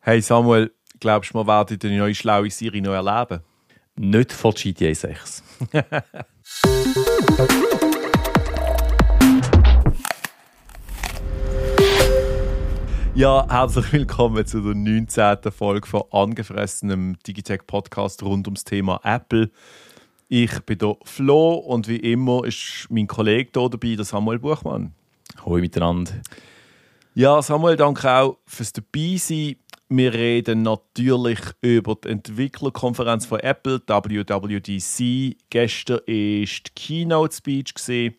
Hey Samuel, glaubst du, wir werden die neue schlaue Siri noch erleben? Nicht von GTA 6. Ja, herzlich willkommen zu der 19. Folge von angefressenem Digitech-Podcast rund ums Thema Apple. Ich bin hier Flo und wie immer ist mein Kollege hier dabei, der Samuel Buchmann. Hallo miteinander. Ja, Samuel, danke auch fürs Dabeisein. Wir reden natürlich über die Entwicklerkonferenz von Apple, WWDC. Gestern war die Keynote-Speech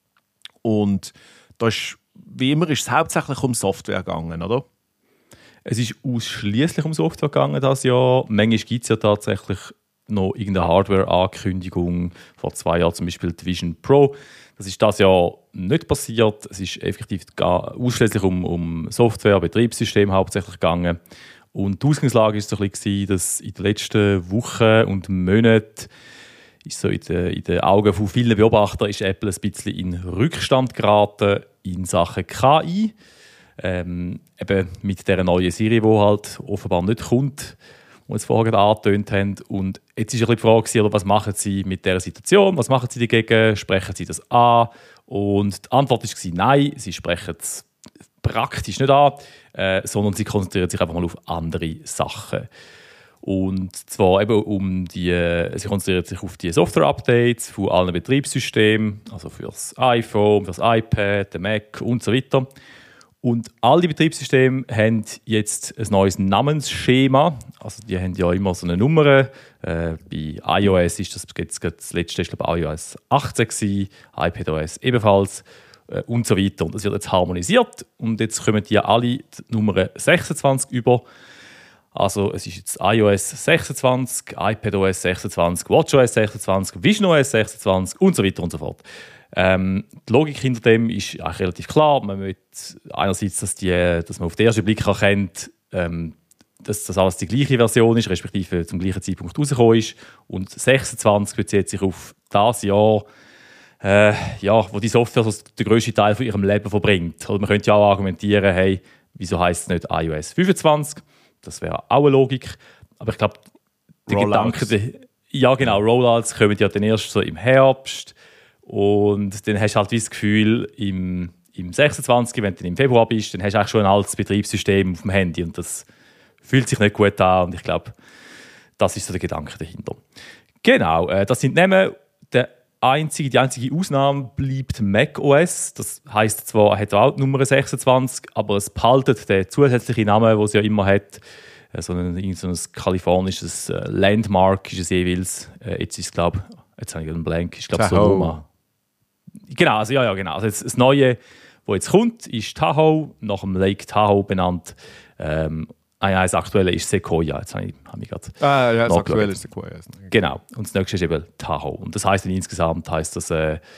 und da ist, wie immer ist es hauptsächlich um Software gegangen, oder? Es ist ausschließlich um Software gegangen dieses Jahr. Manchmal gibt es ja tatsächlich noch irgendeine Hardware-Ankündigung. Vor 2 Jahren zum Beispiel die Vision Pro. Das ist dieses Jahr nicht passiert. Es ist effektiv ausschließlich um Software, Betriebssystem hauptsächlich gegangen. Und die Ausgangslage war so ein bisschen, dass in den letzten Wochen und Monaten ist so in den Augen von vielen Beobachtern ist Apple ein bisschen in Rückstand geraten in Sachen KI. Eben mit dieser neuen Serie, die halt offenbar nicht kommt, die wir jetzt vorher angetönt haben. Und jetzt ist ein bisschen die Frage, was machen sie mit dieser Situation? Was machen sie dagegen? Sprechen sie das an? Und die Antwort war nein, sie sprechen es praktisch nicht an, sondern sie konzentrieren sich einfach mal auf andere Sachen. Und zwar eben sie konzentrieren sich auf die Software-Updates von allen Betriebssystemen, also für das iPhone, für das iPad, den Mac und so weiter. Und all die Betriebssysteme haben jetzt ein neues Namensschema. Also die haben ja immer so eine Nummer. Bei iOS ist das letzte, ich glaube, iOS 18 gewesen, iPadOS ebenfalls und so weiter. Und das wird jetzt harmonisiert und jetzt kommen die alle die Nummer 26 über. Also es ist jetzt iOS 26, iPadOS 26, WatchOS 26, visionOS 26 und so weiter und so fort. Die Logik hinter dem ist eigentlich relativ klar. Man will einerseits, dass man auf den ersten Blick erkennt, dass das alles die gleiche Version ist, respektive zum gleichen Zeitpunkt rausgekommen ist. Und 26 bezieht sich auf das Jahr, wo die Software so den grössten Teil von ihrem Leben verbringt. Also man könnte ja auch argumentieren, hey, wieso heisst es nicht iOS 25? Das wäre auch eine Logik. Aber ich glaube, der Gedanke, ja genau, Rollouts kommen ja dann erst so im Herbst. Und dann hast du halt das Gefühl, im 26, wenn du dann im Februar bist, dann hast du eigentlich schon ein altes Betriebssystem auf dem Handy. Und das fühlt sich nicht gut an. Und ich glaube, das ist so der Gedanke dahinter. Genau, das sind Namen. Die einzige Ausnahme bleibt macOS. Das heisst zwar, er hat auch die Nummer 26, aber es behaltet den zusätzlichen Namen, den es ja immer hat. So ein kalifornisches Landmark ist es jeweils. Jetzt ist es, glaube ich, jetzt habe ich einen Blank. Ich glaube, Sonoma. Genau, also ja, genau. Also das Neue, das jetzt kommt, ist Tahoe, nach dem Lake Tahoe benannt. Das Aktuelle ist Sequoia. Jetzt habe ich gerade das Aktuelle ist Sequoia. Genau. Und das nächste ist eben Tahoe. Und das heisst dann insgesamt das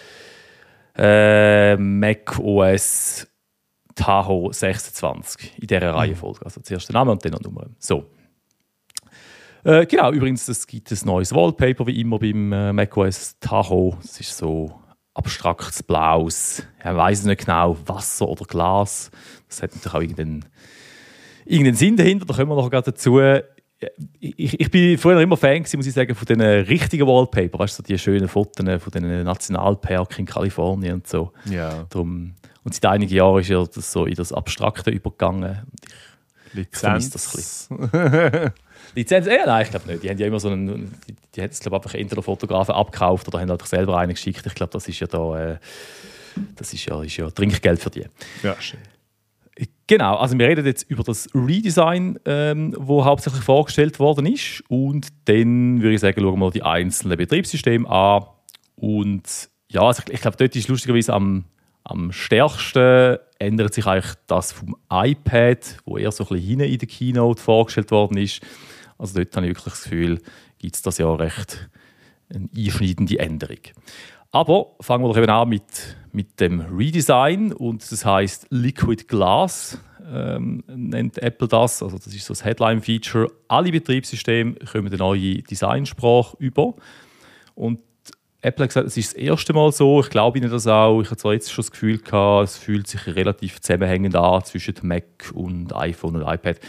macOS Tahoe 26 in dieser Reihenfolge. Also zuerst der Name und dann noch die Nummer. So. Genau, übrigens, es gibt ein neues Wallpaper, wie immer beim macOS Tahoe. Es ist so abstraktes Blaues, ich weiß nicht genau, Wasser oder Glas. Das hat natürlich auch irgendeinen Sinn dahinter, da kommen wir noch dazu. Ich bin früher immer Fan gewesen, muss ich sagen, von diesen richtigen Wallpaper, weißt du, so die schönen Fotos von den Nationalparks in Kalifornien und so. Ja. Und seit einigen Jahren ist ja das so in das Abstrakte übergegangen. Ich vermisse das ein bisschen. Lizenz? Nein, ich glaube nicht. Die haben ja immer so einen. Die haben es, glaube ich, einfach entweder Fotografen abgekauft oder haben einfach selber einen geschickt. Ich glaube, das ist ja da. Das ist ja Trinkgeld für die. Ja, schön. Genau, also wir reden jetzt über das Redesign, wo hauptsächlich vorgestellt worden ist. Und dann würde ich sagen, schauen wir die einzelnen Betriebssysteme an. Und ja, also ich glaube, dort ist lustigerweise am stärksten ändert sich eigentlich das vom iPad, wo eher so ein bisschen hinten in der Keynote vorgestellt worden ist. Also dort habe ich wirklich das Gefühl, gibt es das ja recht eine einschneidende Änderung. Aber fangen wir doch eben an mit dem Redesign. Und das heisst Liquid Glass, nennt Apple das. Also das ist so das Headline-Feature. Alle Betriebssysteme kommen eine neue Designsprache über. Und Apple hat gesagt, es ist das erste Mal so. Ich glaube Ihnen das auch. Ich habe zwar jetzt schon das Gefühl gehabt, es fühlt sich relativ zusammenhängend an zwischen Mac und iPhone und iPad.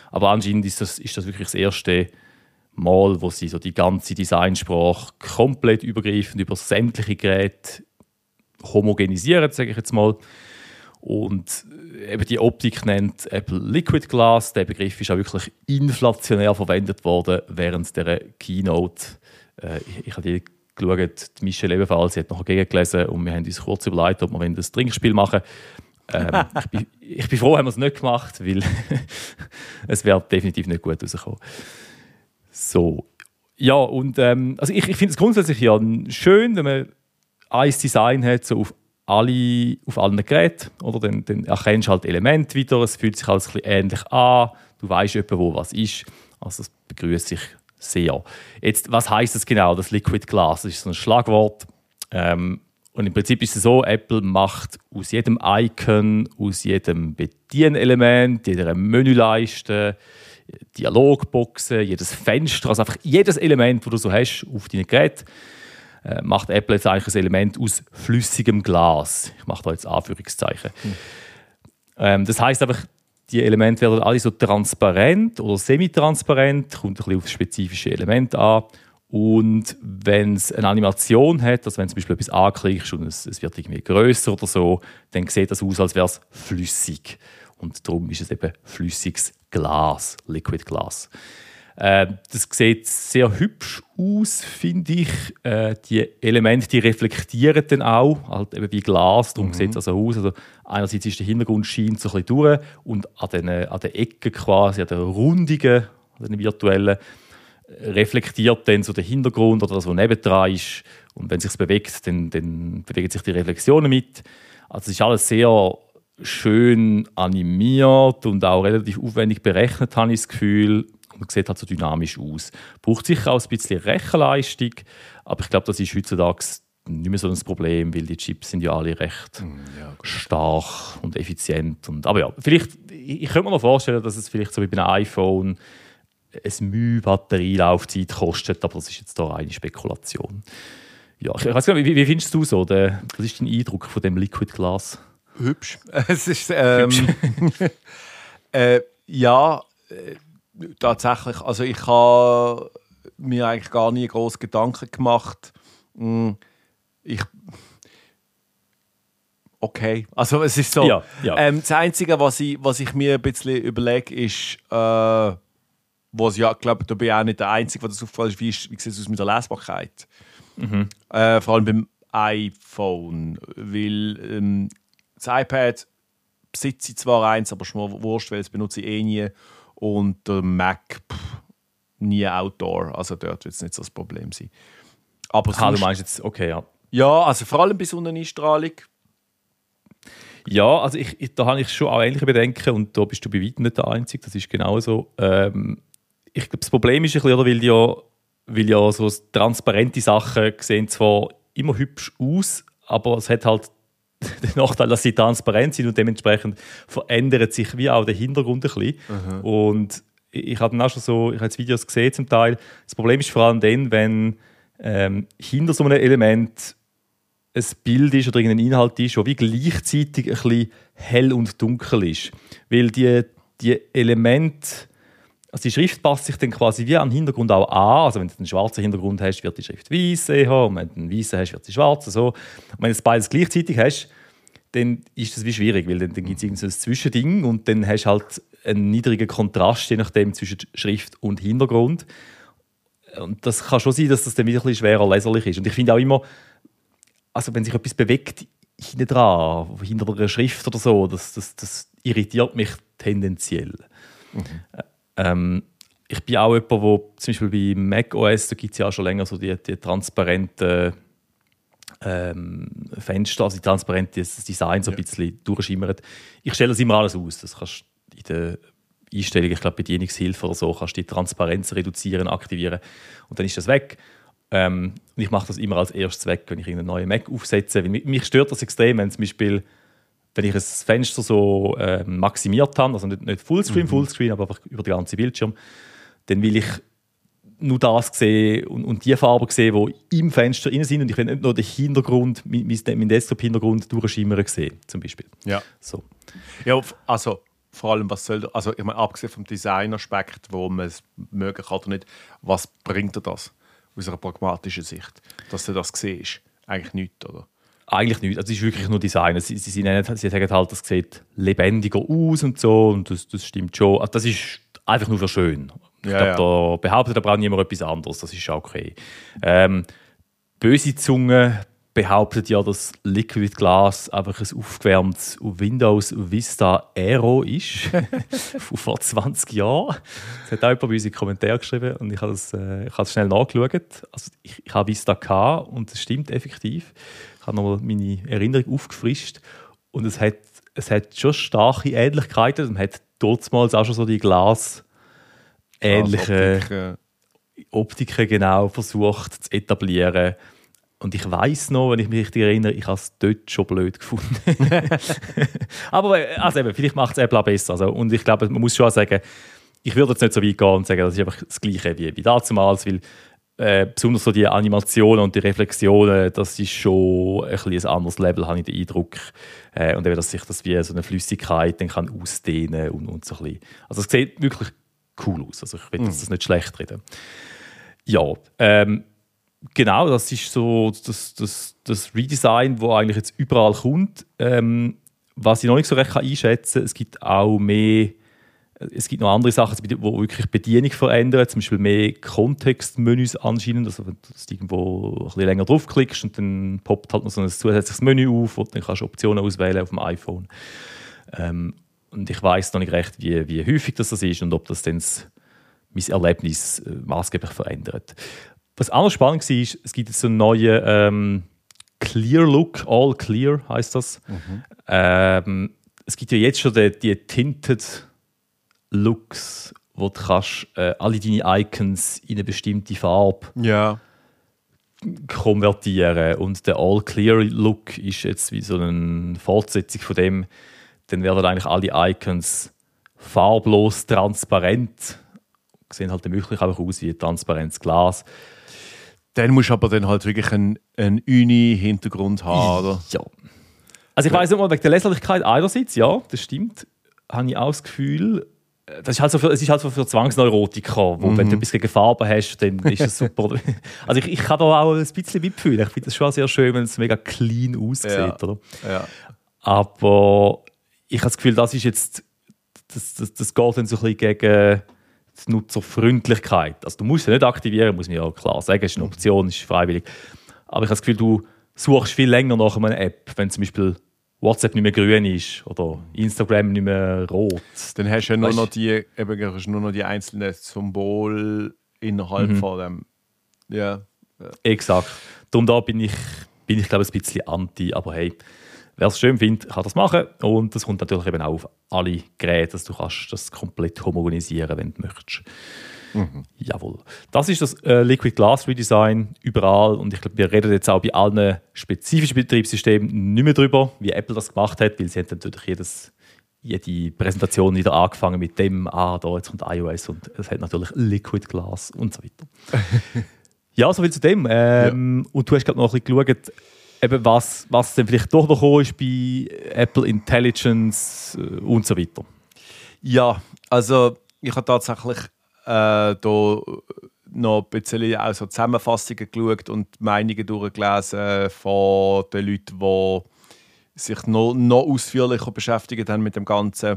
Aber anscheinend ist das wirklich das erste Mal, wo sie so die ganze Designsprache komplett übergreifend über sämtliche Geräte homogenisieren, sage ich jetzt mal. Und eben die Optik nennt Apple Liquid Glass. Der Begriff ist auch wirklich inflationär verwendet worden während der Keynote. Ich habe die geschaut, die Michelle ebenfalls, sie hat noch gegengelesen und wir haben uns kurz überlegt, ob wir ein Trinkspiel machen wollen. Ich bin froh, haben wir es nicht gemacht, weil es wäre definitiv nicht gut rausgekommen. So. Ja, und also ich finde es grundsätzlich ja schön, wenn man ein Design hat, so auf allen Geräten. Oder? Dann erkennst du halt Elemente wieder, es fühlt sich alles ein bisschen ähnlich an, du weißt etwa, wo was ist. Also das begrüße ich sehr. Jetzt, was heisst das genau, das Liquid Glass? Das ist so ein Schlagwort. Und im Prinzip ist es so, Apple macht aus jedem Icon, aus jedem Bedienelement, jeder Menüleiste, Dialogboxen, jedes Fenster, also einfach jedes Element, das du so hast auf deinem Gerät, macht Apple jetzt eigentlich ein Element aus flüssigem Glas. Ich mache da jetzt Anführungszeichen. Das heisst einfach, die Elemente werden alle so transparent oder semi-transparent, kommt ein bisschen auf das spezifische Element an. Und wenn es eine Animation hat, also wenn du zum Beispiel etwas anklickst und es wird irgendwie grösser oder so, dann sieht das aus, als wäre es flüssig. Und darum ist es eben flüssiges Glas, Liquid Glass. Das sieht sehr hübsch aus, finde ich. Die Elemente, die reflektieren dann auch, halt eben wie Glas, darum sieht es also aus. Also einerseits ist der Hintergrund scheint so ein bisschen durch und an den Ecken quasi, an den Rundungen, an den virtuellen, reflektiert dann so der Hintergrund oder das, was nebendran ist. Und wenn es sich bewegt, dann bewegen sich die Reflexionen mit. Also es ist alles sehr schön animiert und auch relativ aufwendig berechnet, habe ich das Gefühl. Und man sieht halt so dynamisch aus. Braucht sicher auch ein bisschen Rechenleistung, aber ich glaube, das ist heutzutage nicht mehr so ein Problem, weil die Chips sind ja alle recht stark und effizient. Aber ja, vielleicht, ich könnte mir noch vorstellen, dass es vielleicht so wie bei einem iPhone eine Mühe Batterielaufzeit kostet, aber das ist jetzt da reine Spekulation. Ja, ich weiß nicht, wie findest du so? Was ist dein Eindruck von dem Liquid Glass? Hübsch. Es ist tatsächlich. Also ich habe mir eigentlich gar nie groß Gedanken gemacht. Okay, also es ist so. Ja. Das Einzige, was ich mir ein bisschen überlege, ist, was ja, ich glaube, da bin ich auch nicht der Einzige, der das auffällt, ist, wie sieht es aus mit der Lesbarkeit? Vor allem beim iPhone, weil das iPad besitze ich zwar eins, aber ist mir wurscht, weil es benutze ich eh nie. Und der Mac nie Outdoor, also dort wird es nicht so das Problem sein. Aber du meinst jetzt, okay, ja. Ja, also vor allem bei Sonneneinstrahlung. Ja, also da habe ich schon auch ähnliche Bedenken und da bist du bei weitem nicht der Einzige, das ist genau so. Ich glaube, das Problem ist ein bisschen, weil ja so transparente Sachen sehen zwar immer hübsch aus, aber es hat halt den Nachteil, dass sie transparent sind und dementsprechend verändert sich wie auch der Hintergrund ein bisschen. Und ich habe auch schon so, ich habe jetzt Videos gesehen zum Teil. Das Problem ist vor allem dann, wenn hinter so einem Element ein Bild ist oder irgendein Inhalt ist, der wie gleichzeitig ein bisschen hell und dunkel ist. Weil die Elemente, also die Schrift passt sich dann quasi wie an den Hintergrund auch an. Also wenn du einen schwarzen Hintergrund hast, wird die Schrift weiß haben, und wenn du einen weißen hast, wird sie schwarz. So. Und wenn du das beides gleichzeitig hast, dann ist das wie schwierig, weil dann gibt es irgendein Zwischending und dann hast du halt einen niedrigen Kontrast, je nachdem, zwischen Schrift und Hintergrund. Und das kann schon sein, dass das dann wieder ein bisschen schwerer leserlich ist. Und ich finde auch immer, also wenn sich etwas bewegt hinten dran, hinter der Schrift oder so, das irritiert mich tendenziell. Ich bin auch jemand, wo zum Beispiel bei macOS, da gibt es ja auch schon länger so die transparenten Fenster, also die transparentes Design so ein bisschen durchschimmert. Ich stelle das immer alles aus. Das kannst du in der Einstellung, ich glaube Bedienungshilfe oder so, kannst du die Transparenz reduzieren, aktivieren und dann ist das weg. Und ich mache das immer als erstes weg, wenn ich einen neuen Mac aufsetze. Weil mich stört das extrem, wenn zum Beispiel, wenn ich ein Fenster so maximiert habe, also nicht Fullscreen, aber einfach über den ganzen Bildschirm, dann will ich nur das sehen und die Farben sehen, die im Fenster drin sind. Und ich will nicht nur den Hintergrund, meinen Desktop-Hintergrund durchschimmern sehen, zum Beispiel. Ja. So. Ja, also vor allem, was soll, also ich meine, abgesehen vom Designaspekt, wo man es mögen kann oder nicht, was bringt dir das aus einer pragmatischen Sicht, dass du das siehst? Eigentlich nichts, oder? Eigentlich nicht. Also es ist wirklich nur Design. Sie sagen halt, das sieht lebendiger aus und so. Und das stimmt schon. Also das ist einfach nur für schön. Ich glaube, da behauptet aber auch niemand etwas anderes. Das ist okay. Böse Zunge behauptet ja, dass Liquid Glass einfach ein aufgewärmtes Windows Vista Aero ist. Von vor 20 Jahren. Das hat auch jemand bei uns in den Kommentaren geschrieben und ich habe es schnell nachgeschaut. Also ich habe Vista gehabt und es stimmt effektiv. Ich habe nochmal meine Erinnerung aufgefrischt und es hat schon starke Ähnlichkeiten. Man hat damals auch schon so die glasähnlichen Optiken genau versucht zu etablieren. Und ich weiss noch, wenn ich mich richtig erinnere, ich habe es dort schon blöd gefunden. Aber also eben, vielleicht macht es Apple auch besser. Also, und ich glaube, man muss schon sagen, ich würde jetzt nicht so weit gehen und sagen, das ist einfach das Gleiche wie damals, weil besonders so die Animationen und die Reflexionen, das ist schon ein bisschen ein anderes Level, habe ich den Eindruck. Und eben, dass sich das wie so eine Flüssigkeit dann kann ausdehnen und so ein bisschen. Also es sieht wirklich cool aus. Also ich will das nicht schlecht reden. Ja, genau, das ist so das Redesign, das eigentlich jetzt überall kommt. Was ich noch nicht so recht einschätzen kann, es gibt noch andere Sachen, die wirklich die Bedienung verändern, zum Beispiel mehr Kontextmenüs anscheinend. Also wenn du irgendwo ein bisschen länger draufklickst und dann poppt halt noch so ein zusätzliches Menü auf und dann kannst du Optionen auswählen auf dem iPhone. Und ich weiss noch nicht recht, wie häufig das ist und ob das dann mein Erlebnis maßgeblich verändert. Was auch noch spannend war, es gibt jetzt so einen neuen Clear Look, All Clear heisst das. Es gibt ja jetzt schon die Tinted Looks, wo du kannst, alle deine Icons in eine bestimmte Farbe konvertieren. Und der All Clear Look ist jetzt wie so eine Fortsetzung von dem. Dann werden eigentlich alle Icons farblos, transparent. Sehen halt wirklich einfach aus wie ein transparentes Glas. Dann musst du aber dann halt wirklich einen Uni-Hintergrund haben, oder? Ja. Also ich weiss nicht mal wegen der Leserlichkeit einerseits, ja, das stimmt. Habe ich auch das Gefühl, es ist halt so für Zwangsneurotiker, wo wenn du etwas gegen Farben hast, dann ist es super. Also ich kann da auch ein bisschen mitfühlen. Ich finde das schon sehr schön, wenn es mega clean aussieht. Oder? Ja. Aber ich habe das Gefühl, das ist jetzt, das geht dann so ein bisschen gegen die Nutzerfreundlichkeit. Also du musst es nicht aktivieren, muss man ja klar sagen, es ist eine Option, es ist freiwillig. Aber ich habe das Gefühl, du suchst viel länger nach einer App, wenn zum Beispiel WhatsApp nicht mehr grün ist oder Instagram nicht mehr rot. Dann hast du ja nur noch die einzelnen Symbole innerhalb von dem. Ja. Exakt. Darum da bin ich glaube ich, ein bisschen anti, aber hey, wer es schön findet, kann das machen. Und das kommt natürlich eben auch auf alle Geräte, dass du kannst das komplett homogenisieren, wenn du möchtest. Jawohl. Das ist das Liquid Glass Redesign überall. Und ich glaube, wir reden jetzt auch bei allen spezifischen Betriebssystemen nicht mehr darüber, wie Apple das gemacht hat, weil sie haben natürlich jede Präsentation wieder angefangen mit dem, da jetzt kommt iOS und es hat natürlich Liquid Glass und so weiter. Ja, so viel zu dem. Und du hast gerade noch ein bisschen geschaut, eben was dann vielleicht doch noch gekommen ist bei Apple Intelligence und so weiter. Ja, also ich habe tatsächlich da noch ein bisschen auch so Zusammenfassungen geschaut und Meinungen durchgelesen von den Leuten, die sich noch ausführlicher beschäftigt haben mit dem Ganzen.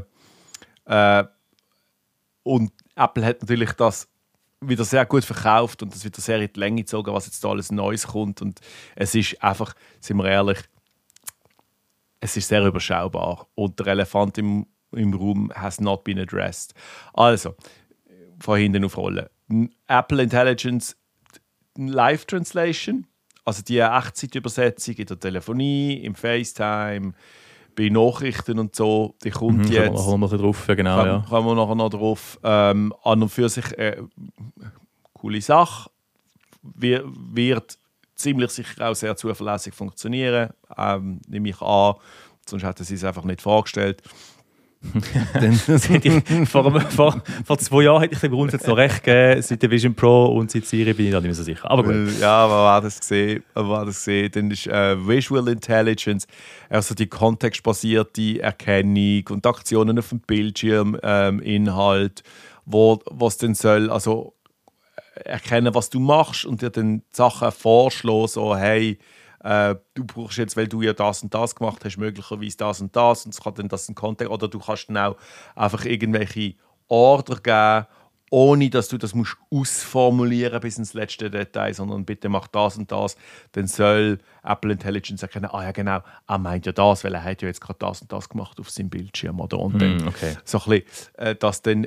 Und Apple hat natürlich das wieder sehr gut verkauft und das wird sehr in die Länge gezogen, was jetzt da alles Neues kommt. Und es ist einfach, sind wir ehrlich, es ist sehr überschaubar. Und der Elefant im Raum has not been addressed. Also, von hinten aufrollen. Apple Intelligence Live Translation, also die Echtzeitübersetzung in der Telefonie, im FaceTime, bei Nachrichten und so, die kommt jetzt. Kommen wir nachher drauf, genau. Kommen wir nachher noch drauf. An und für sich coole Sache. Wird ziemlich sicher auch sehr zuverlässig funktionieren, nehme ich an. Sonst hätten sie es einfach nicht vorgestellt. vor 2 Jahren hätte ich dem grundsätzlich noch recht gegeben. Seit der Vision Pro und seit Siri bin ich da nicht mehr so sicher. Aber gut. Ja, aber war das gesehen? Dann ist Visual Intelligence, also die kontextbasierte Erkennung und Aktionen auf dem Bildschirm, Inhalt, wo es dann soll, also erkennen, was du machst und dir dann Sachen vorschlagen, so hey, du brauchst jetzt, weil du ja das und das gemacht hast, möglicherweise das und es kann dann das in Kontext, oder du kannst dann auch einfach irgendwelche Order geben, ohne dass du das musst ausformulieren bis ins letzte Detail, sondern bitte mach das und das, dann soll Apple Intelligence erkennen, ja genau, er meint ja das, weil er hat ja jetzt gerade das und das gemacht auf seinem Bildschirm, oder? Und dann okay. so ein bisschen, dass dann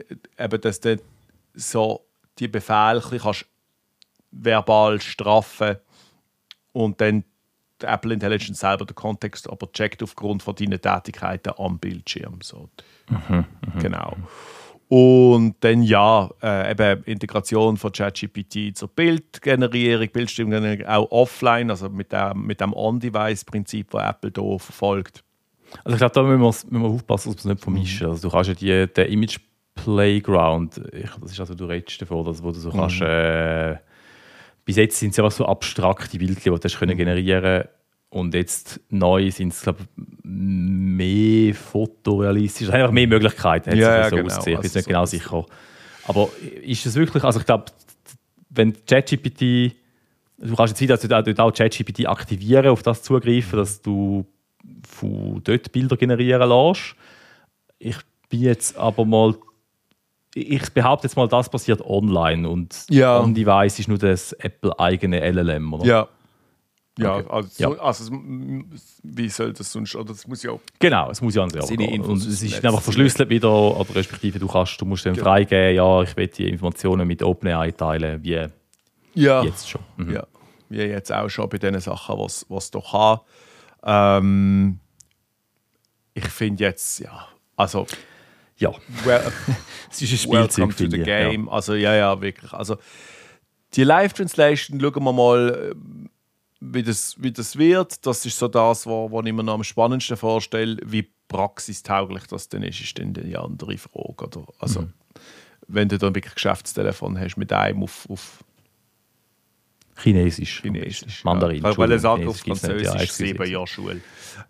so die Befehle kannst verbal straffen und dann die Apple Intelligence selber den Kontext aber checkt aufgrund von deinen Tätigkeiten am Bildschirm. So. Genau. Und dann eben Integration von ChatGPT zur Bildgenerierung, Bildstimmgenerierung auch offline, also mit dem On-Device-Prinzip, das Apple hier verfolgt. Also ich glaube, da müssen wir aufpassen, dass wir es nicht vermischen. Also du kannst ja den Image Playground, das ist also, du redest davon, wo du so kannst, bis jetzt sind es einfach so abstrakte Bildchen, die du generieren kannst. Und jetzt neu sind es, glaube ich, mehr fotorealistisch. Einfach mehr Möglichkeiten. Ja, so genau. ausgesehen. Ich bin Also nicht genau sicher. Aber ist es wirklich, also ich glaube, wenn ChatGPT, du kannst jetzt wieder auch ChatGPT aktivieren, auf das zugreifen, dass du von dort Bilder generieren lässt. Ich bin jetzt aber mal, ich behaupte jetzt mal, das passiert online und on-device ist nur das Apple-eigene LLM, oder? Ja. Okay. Also wie soll das sonst? Oder das muss ja auch genau, es muss ja an sich gehen. Und es ist einfach verschlüsselt wieder, oder respektive du musst dann freigeben, ja, ich will die Informationen mit OpenAI teilen, wie jetzt schon. Ja, wie jetzt auch schon bei den Sachen, was doch haben. Ich finde jetzt, also ja, es ist ein Spielzeug, welcome to the game. Ja. Also wirklich. Also die Live-Translation, schauen wir mal, wie das wird. Das ist so das, was ich mir noch am spannendsten vorstelle. Wie praxistauglich das denn ist dann die andere Frage. Oder? Also, wenn du dann wirklich ein Geschäftstelefon hast mit einem auf Chinesisch. Mandarin. Ja. Ich wollte sagen, auf Französisch 7 Jahre Schule.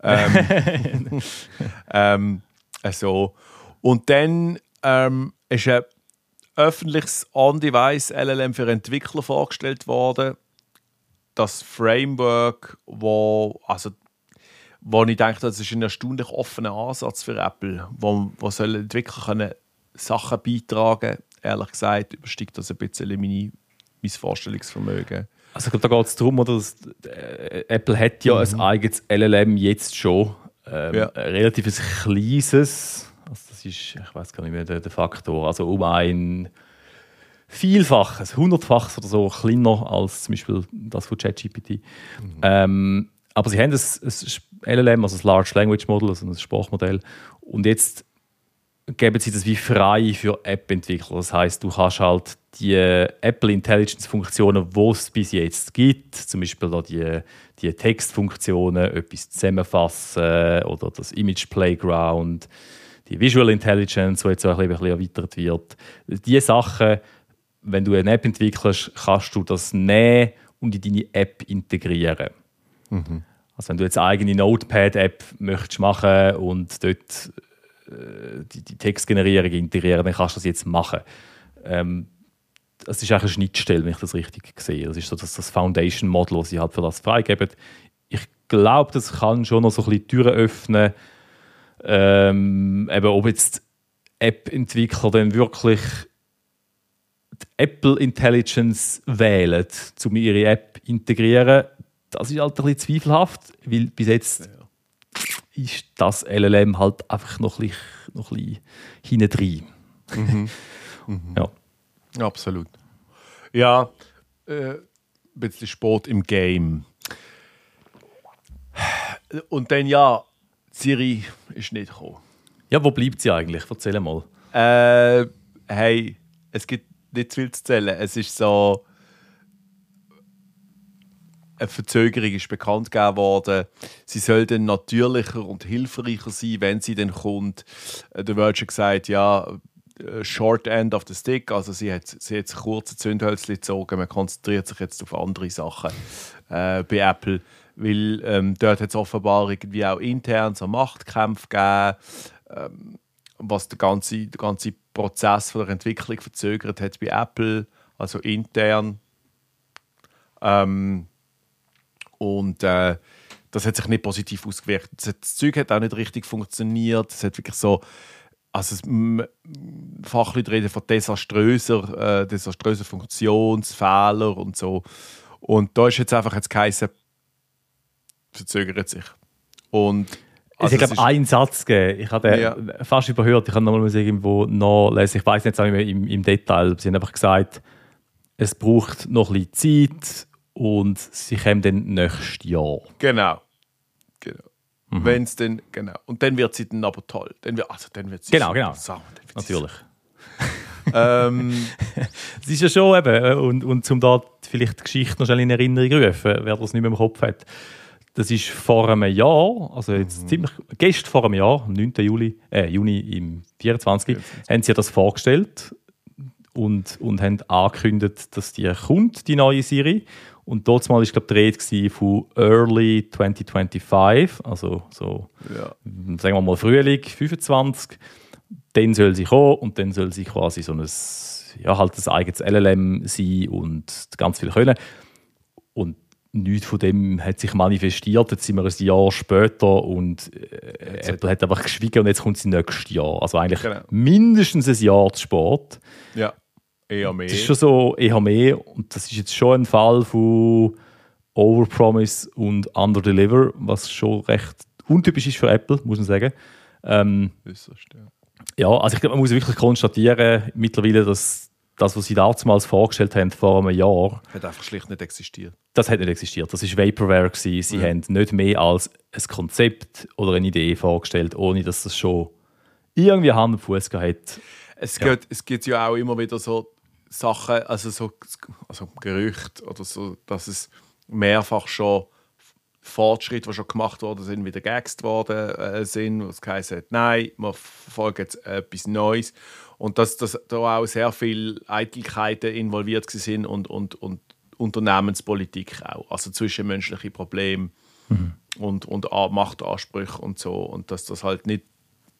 So. Und dann ist ein öffentliches On-Device LLM für Entwickler vorgestellt worden. Das Framework, wo ich denke, das ist ein erstaunlich offener Ansatz für Apple, wo sollen Entwickler können Sachen beitragen. Ehrlich gesagt, übersteigt das ein bisschen mein Vorstellungsvermögen. Also ich glaube, da geht es darum, oder, dass Apple hat ja ein eigenes LLM jetzt schon, relativ kleines. Also das ist, ich weiß gar nicht mehr der Faktor, also um ein Vielfaches, 100-faches oder so kleiner als zum Beispiel das von ChatGPT. Aber sie haben ein LLM, also ein Large Language Model, also ein Sprachmodell. Und jetzt geben sie das wie frei für App-Entwickler. Das heisst, du kannst halt die Apple Intelligence-Funktionen, die es bis jetzt gibt, zum Beispiel da die Textfunktionen, etwas zusammenfassen oder das Image Playground, die Visual Intelligence, die jetzt auch ein bisschen erweitert wird. Diese Sachen, wenn du eine App entwickelst, kannst du das nehmen und in deine App integrieren. Also wenn du jetzt eine eigene Notepad-App möchtest machen und dort die Textgenerierung integrieren, dann kannst du das jetzt machen. Das ist eigentlich eine Schnittstelle, wenn ich das richtig sehe. Das ist so das Foundation-Model, das sie halt für das freigeben. Ich glaube, das kann schon noch so ein bisschen Türen öffnen. Eben, ob jetzt App-Entwickler dann wirklich die Apple Intelligence wählen, um ihre App zu integrieren, das ist halt ein bisschen zweifelhaft, weil bis jetzt ist das LLM halt einfach noch ein bisschen hinten drin. Ja. Absolut. Ja, ein bisschen Sport im Game. Und dann Siri ist nicht gekommen. Ja, wo bleibt sie eigentlich? Erzähl mal. Hey, es gibt nicht zu viel zu zählen. Es ist so... eine Verzögerung ist bekannt gegeben worden. Sie soll dann natürlicher und hilfreicher sein, wenn sie dann kommt. Der Virgin gesagt, ja, short end of the stick, also sie hat kurze Zündhölzchen gezogen, man konzentriert sich jetzt auf andere Sachen bei Apple, weil dort hat es offenbar irgendwie auch intern so Machtkämpfe gegeben, was den ganzen Prozess von der Entwicklung verzögert hat bei Apple, also intern. Das hat sich nicht positiv ausgewirkt. Das Zeug hat auch nicht richtig funktioniert. Es hat wirklich so, also Fachleute reden von desaströser Funktionsfehler und so. Und da ist jetzt geheißen, verzögert sich. Und also ich glaube, einen Satz gegeben. Ich habe den fast überhört. Ich habe nochmal irgendwo nachlesen. Ich weiß nicht mehr im Detail. Sie haben einfach gesagt, es braucht noch ein bisschen Zeit und sie kommen dann nächstes Jahr. Genau. Wenn's dann, genau. Und dann wird sie dann aber toll. Dann wird sie genau. Natürlich. Es ist ja schon eben, und um da vielleicht die Geschichte noch schnell in Erinnerung zu rufen, wer das nicht mehr im Kopf hat. Das ist vor einem Jahr, also jetzt gestern vor einem Jahr, am 9. Juni im 24, haben sie das vorgestellt und haben angekündigt, dass die kommt, die neue Serie. Und dort war, glaube ich, die Rede von Early 2025, also so, sagen wir mal Frühling 25. Dann soll sie kommen und dann soll sie quasi so ein eigenes LLM sein und ganz viel können. Und nichts von dem hat sich manifestiert. Jetzt sind wir ein Jahr später und Apple hat einfach geschwiegen und jetzt kommt sie nächstes Jahr. Also eigentlich mindestens ein Jahr zu spät. Ja, eher mehr. Das ist schon so eher mehr und das ist jetzt schon ein Fall von Overpromise und Underdeliver, was schon recht untypisch ist für Apple, muss man sagen. Ja, also ich glaube, man muss wirklich konstatieren, mittlerweile, dass das, was sie damals vorgestellt haben, vor einem Jahr, hat einfach schlicht nicht existiert. Das hat nicht existiert. Das war Vaporware. Sie haben nicht mehr als ein Konzept oder eine Idee vorgestellt, ohne dass das schon irgendwie Hand und Fuß hat. Es gibt ja auch immer wieder so Sachen, also Gerüchte oder so, dass es mehrfach schon Fortschritte, die schon gemacht worden sind, wieder geäxt worden sind, was geheißen hat, nein, wir verfolgen jetzt etwas Neues. Und dass da auch sehr viele Eitelkeiten involviert sind und Unternehmenspolitik auch, also zwischenmenschliche Probleme und Machtansprüche und so. Und dass das halt nicht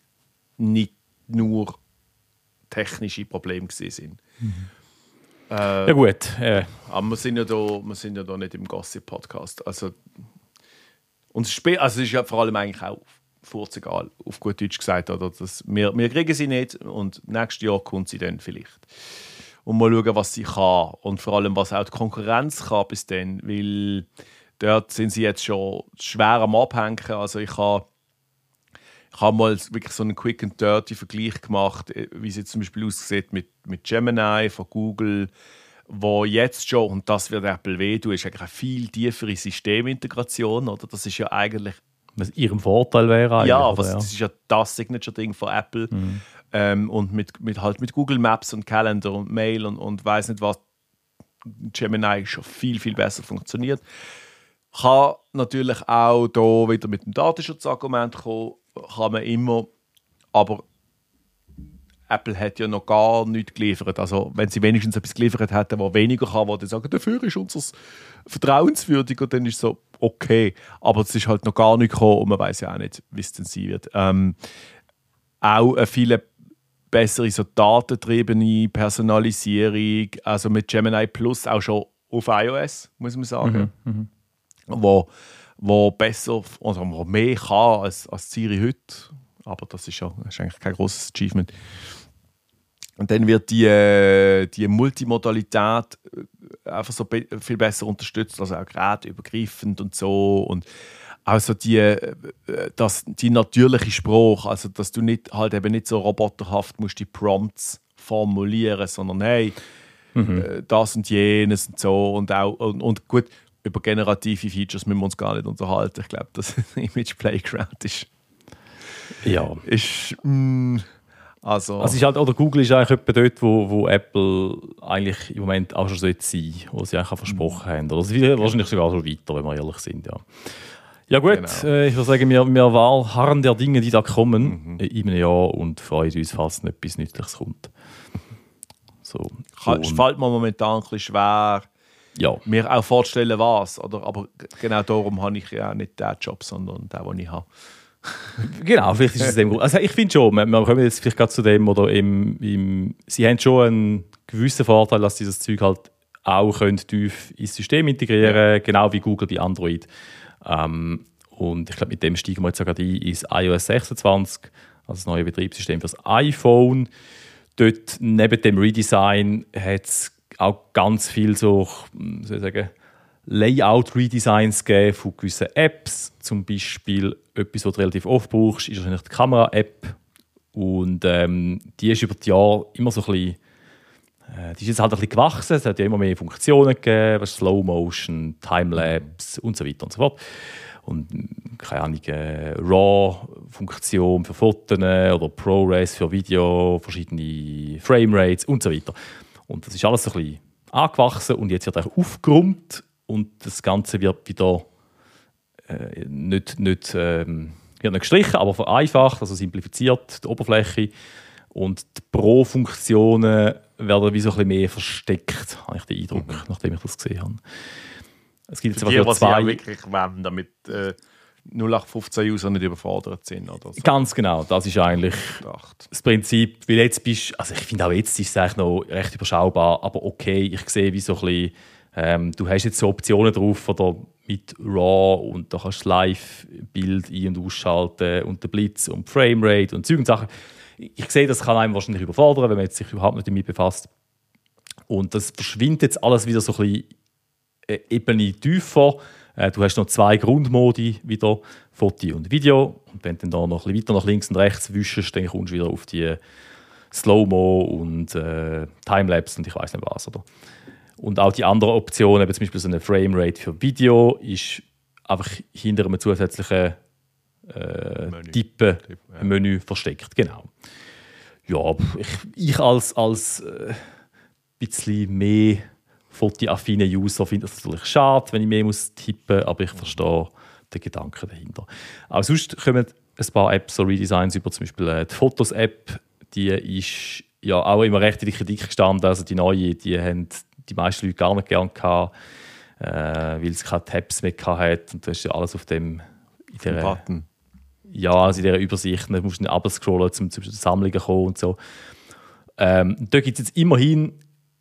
nur technische Probleme sind. Ja gut. Aber wir sind ja da nicht im Gossip-Podcast. Also es ist ja vor allem eigentlich auch furzegal, auf gut Deutsch gesagt. Oder? Wir kriegen sie nicht und nächstes Jahr kommt sie dann vielleicht. Und mal schauen, was sie kann. Und vor allem, was auch die Konkurrenz kann bis dann. Weil dort sind sie jetzt schon schwer am Abhängen. Also ich habe mal wirklich so einen Quick and Dirty Vergleich gemacht, wie es jetzt zum Beispiel aussieht mit Gemini von Google, wo jetzt schon, und das wird Apple wehtun, ist eigentlich eine viel tiefere Systemintegration. Oder? Das ist ja eigentlich... Was ihrem Vorteil wäre eigentlich. Ja, das ist ja das Signature-Ding von Apple. Und mit Google Maps und Calendar und Mail und weiss nicht was, Gemini schon viel, viel besser funktioniert. Kann natürlich auch hier wieder mit dem Datenschutzargument kommen, kann man immer, aber Apple hat ja noch gar nichts geliefert. Also wenn sie wenigstens etwas geliefert hätten, was weniger kann, wo die sagen, dafür ist unser vertrauenswürdig, und dann ist es so, okay. Aber es ist halt noch gar nicht gekommen und man weiß ja auch nicht, wie es denn sein wird. Auch eine viel bessere so datentriebene Personalisierung, also mit Gemini Plus auch schon auf iOS, muss man sagen. Wo besser oder wo mehr kann als Siri heute. Aber das ist eigentlich kein grosses Achievement. Und dann wird die Multimodalität einfach so viel besser unterstützt, also auch gerätübergreifend und so. Und also die natürliche Sprache, also dass du nicht so roboterhaft musst die Prompts formulieren, sondern hey, das und jenes und so. Und gut, über generative Features müssen wir uns gar nicht unterhalten. Ich glaube, das Image Playground ist Also ist halt, oder Google ist eigentlich etwa dort, wo Apple eigentlich im Moment auch schon sein sollte, wo sie eigentlich auch versprochen haben. Oder sie wahrscheinlich sogar schon weiter, wenn wir ehrlich sind. Ja, ja gut, Genau. ich würde sagen, wir harren der Dinge, die da kommen, in einem Jahr und freuen uns, falls nicht etwas Nützliches kommt. So. Es fällt mir momentan ein bisschen schwer, Ja. mir auch vorzustellen, was. Oder? Aber genau darum habe ich ja nicht den Job, sondern den, den ich habe. Genau, vielleicht ist es dem Grund. Also ich finde schon, wir kommen jetzt vielleicht gerade zu dem, oder sie haben schon einen gewissen Vorteil, dass sie das Zeug halt auch tief ins System integrieren können, genau wie Google bei Android. Und ich glaube, mit dem steigen wir jetzt sogar ein ins iOS 26, also das neue Betriebssystem für das iPhone. Dort neben dem Redesign hat es auch ganz viel so, soll ich sagen, Layout-Redesigns gegeben von gewissen Apps. Zum Beispiel etwas, was du relativ oft brauchst, ist wahrscheinlich die Kamera-App. Und die ist über die Jahre immer so ein bisschen, die ist jetzt halt ein bisschen gewachsen. Es hat ja immer mehr Funktionen gegeben, Slow Motion, Timelapse und so weiter und so fort. Und keine Ahnung, RAW-Funktion für Fotos oder ProRes für Video, verschiedene Framerates und so weiter. Und das ist alles so ein bisschen angewachsen und jetzt wird auch aufgeräumt und das Ganze wird wieder wird nicht gestrichen, aber vereinfacht, also simplifiziert, die Oberfläche. Und die Pro-Funktionen werden wie so ein bisschen mehr versteckt, habe ich den Eindruck, nachdem ich das gesehen habe. Es gibt für die, was sie auch wirklich wollen, damit 0815-User nicht überfordert sind. Oder so. Ganz genau, das ist eigentlich das Prinzip. Weil jetzt also ich finde auch jetzt ist es eigentlich noch recht überschaubar, aber okay, ich sehe wie so ein bisschen, du hast jetzt so Optionen drauf oder mit RAW und da kannst du Live-Bild ein- und ausschalten und den Blitz und Framerate und Zeug und Sachen. Ich sehe, das kann einem wahrscheinlich überfordern, wenn man jetzt sich überhaupt nicht damit befasst. Und das verschwindet jetzt alles wieder so ein bisschen Ebene tiefer. Du hast noch 2 Grundmodi wieder, Foto und Video. Und wenn du dann da noch ein bisschen weiter nach links und rechts wischst, dann kommst du wieder auf die Slow-Mo und Timelapse und ich weiß nicht was. Oder? Und auch die anderen Optionen, zum Beispiel so eine Framerate für Video, ist einfach hinter einem zusätzlichen Tippen-Menü versteckt. Genau. Ja, ich als bisschen mehr fotoaffine User finde das natürlich schade, wenn ich mehr tippen muss, aber ich verstehe den Gedanken dahinter. Auch sonst kommen ein paar Apps, so Redesigns über, zum Beispiel die Fotos-App, die ist ja auch immer recht in die Kritik gestanden, also die neue, die haben die meisten Leute gar nicht gerne gehabt, weil es keine Tabs mehr hatte und du hast ja alles auf dem Button. Ja, also in dieser Übersicht, du musst nicht runterscrollen, um zu Sammlungen kommen und so. Da gibt es jetzt immerhin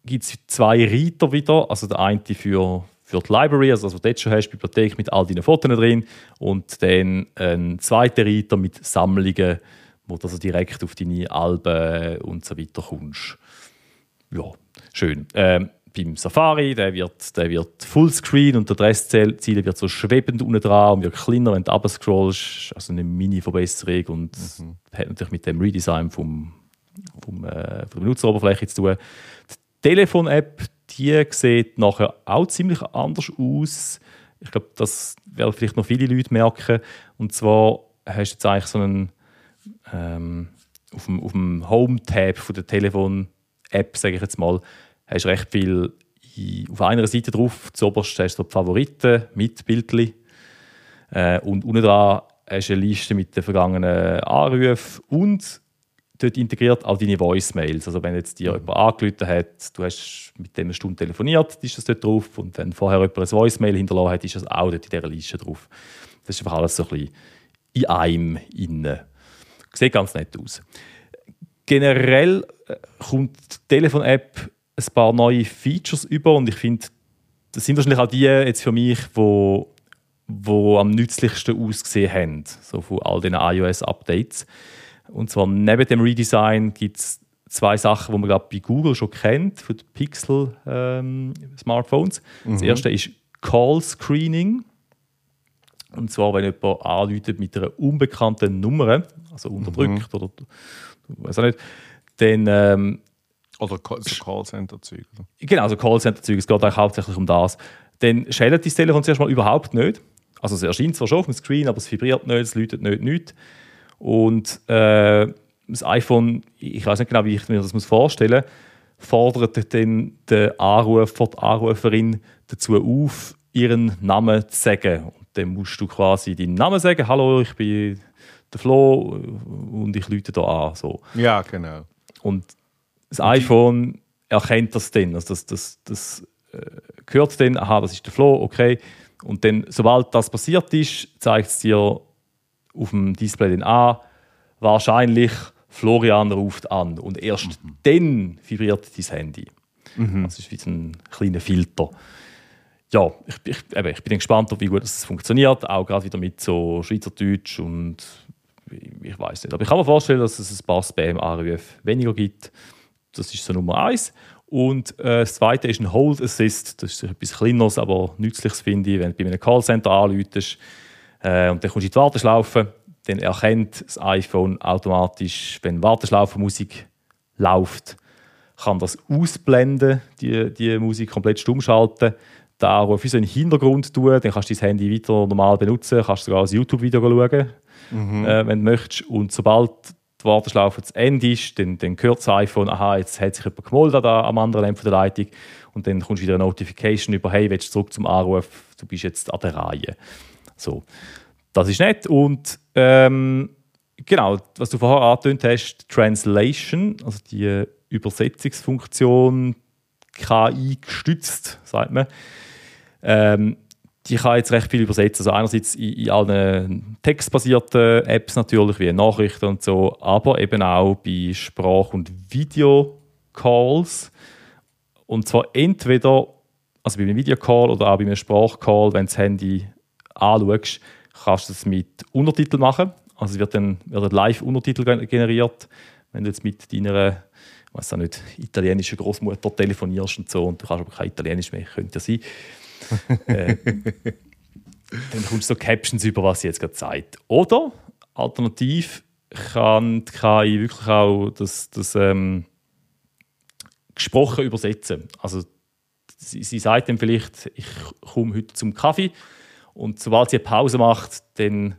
2 Reiter wieder, also der eine für die Library, also das, was du jetzt schon hast, Bibliothek mit all deinen Fotos drin und dann ein zweiter Reiter mit Sammlungen, wo du also direkt auf deine Alben und so weiter kommst. Ja, schön. Beim Safari, der wird Fullscreen und der Adressziele wird so schwebend unten dran und wird kleiner, wenn du runterscrollst. Also eine Mini-Verbesserung und hat natürlich mit dem Redesign von der Benutzeroberfläche zu tun. Die Telefon-App, die sieht nachher auch ziemlich anders aus. Ich glaube, das werden vielleicht noch viele Leute merken. Und zwar hast du jetzt eigentlich so einen auf dem Home-Tab von der Telefon-App, sage ich jetzt mal, hast du recht viel auf einer Seite drauf. Zuoberst hast du die Favoriten mit Bildchen. Und unten dran hast du eine Liste mit den vergangenen Anrufen und dort integriert auch deine Voicemails. Also wenn jetzt dir jemand angerufen hat, du hast mit dem eine Stunde telefoniert, ist das dort drauf. Und wenn vorher jemand ein Voicemail hinterlassen hat, ist das auch dort in dieser Liste drauf. Das ist einfach alles so ein bisschen in einem innen. Sieht ganz nett aus. Generell kommt die Telefon-App ein paar neue Features über und ich finde, das sind wahrscheinlich auch die jetzt für mich, wo am nützlichsten ausgesehen haben, so von all diesen iOS-Updates. Und zwar neben dem Redesign gibt es 2 Sachen, die man glaube bei Google schon kennt, für die Pixel-Smartphones. Das erste ist Call Screening. Und zwar, wenn jemand anruft mit einer unbekannten Nummer, also unterdrückt oder weiß auch nicht, dann oder so Callcenter-Zeug. Genau, also Callcenter-Zeug, es geht eigentlich hauptsächlich um das. Dann schellt das Telefon zuerst mal überhaupt nicht. Also es erscheint zwar schon auf dem Screen, aber es vibriert nicht, es läutet nicht. Und das iPhone, ich weiß nicht genau, wie ich mir das vorstellen muss, fordert dann den Anrufer, die Anruferin dazu auf, ihren Namen zu sagen. Und dann musst du quasi deinen Namen sagen. Hallo, ich bin der Flo und ich rufe hier an. So. Ja, genau. Und das iPhone erkennt das dann. Also das hört dann, aha, das ist der Flo, okay. Und dann, sobald das passiert ist, zeigt es dir auf dem Display dann an, wahrscheinlich Florian ruft an. Und erst dann vibriert dein Handy. Das ist wie so ein kleiner Filter. Ja, ich bin gespannt, wie gut das funktioniert. Auch gerade wieder mit so Schweizerdeutsch und ich weiß nicht. Aber ich kann mir vorstellen, dass es ein paar Spam-Anrufe weniger gibt. Das ist so Nummer 1. Und das Zweite ist ein Hold Assist. Das ist etwas Kleineres, aber Nützliches, finde ich. Wenn du bei einem Callcenter anrufst und dann kommst du in die Warteschlaufe, dann erkennt das iPhone automatisch, wenn Warteschlaufenmusik läuft, kann das ausblenden, die Musik komplett stumm schalten, den Anruf in so einen Hintergrund tun, dann kannst du dein Handy weiter normal benutzen, kannst sogar ein YouTube-Video schauen, wenn du möchtest. Und sobald die Warteschlaufe zu Ende ist, dann hört das iPhone, aha, jetzt hat sich jemand gemeldet am anderen Ende der Leitung und dann kommst du wieder eine Notification über, hey, willst du zurück zum Anruf, du bist jetzt an der Reihe. So. Das ist nett. Und genau, was du vorher angetönt hast, Translation, also die Übersetzungsfunktion, KI gestützt, sagt man, die kann jetzt recht viel übersetzen. Also einerseits in allen textbasierten Apps natürlich, wie Nachrichten und so, aber eben auch bei Sprach- und Videocalls. Und zwar entweder, also bei einem Videocall oder auch bei einem Sprachcall, wenn du das Handy anschaust, kannst du es mit Untertiteln machen. Also es werden Live-Untertitel generiert. Wenn du jetzt mit deiner, ich weiß auch nicht, italienischen Großmutter telefonierst und so und du kannst aber kein Italienisch mehr, könnte ja sein. Dann kommst du so Captions über, was sie jetzt gerade sagt. Oder, alternativ, kann die KI wirklich auch das Gesprochen übersetzen. Also sie sagt dann vielleicht, ich komme heute zum Kaffee und sobald sie eine Pause macht, dann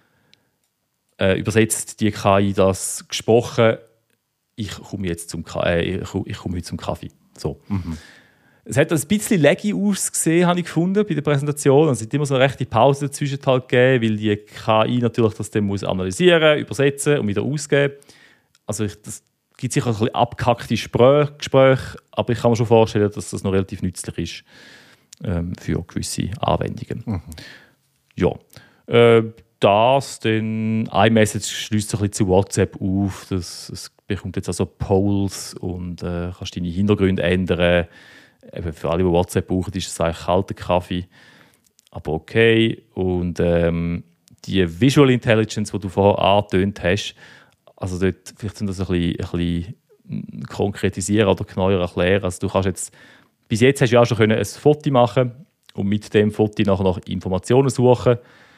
übersetzt die KI das Gesprochen, ich komme heute zum Kaffee. So. Es hat ein bisschen laggy ausgesehen, habe ich gefunden, bei der Präsentation. Es hat immer so eine rechte Pause dazwischen halt gegeben, weil die KI natürlich das dann muss analysieren, übersetzen und wieder ausgeben. Also das gibt sicher ein bisschen abgehackte Gespräche, aber ich kann mir schon vorstellen, dass das noch relativ nützlich ist für gewisse Anwendungen. Ja. Das, dann iMessage schließt sich ein bisschen zu WhatsApp auf. Es bekommt jetzt also Polls und kannst deine Hintergründe ändern. Eben für alle, die WhatsApp brauchen, ist es eigentlich kalter Kaffee. Aber okay. Und die Visual Intelligence, die du vorher angetönt hast, also dort vielleicht sind das ein bisschen konkretisieren oder genauer erklären. Also du kannst jetzt, bis jetzt hast du ja auch schon ein Foto machen und mit dem Foto nachher nach Informationen suchen.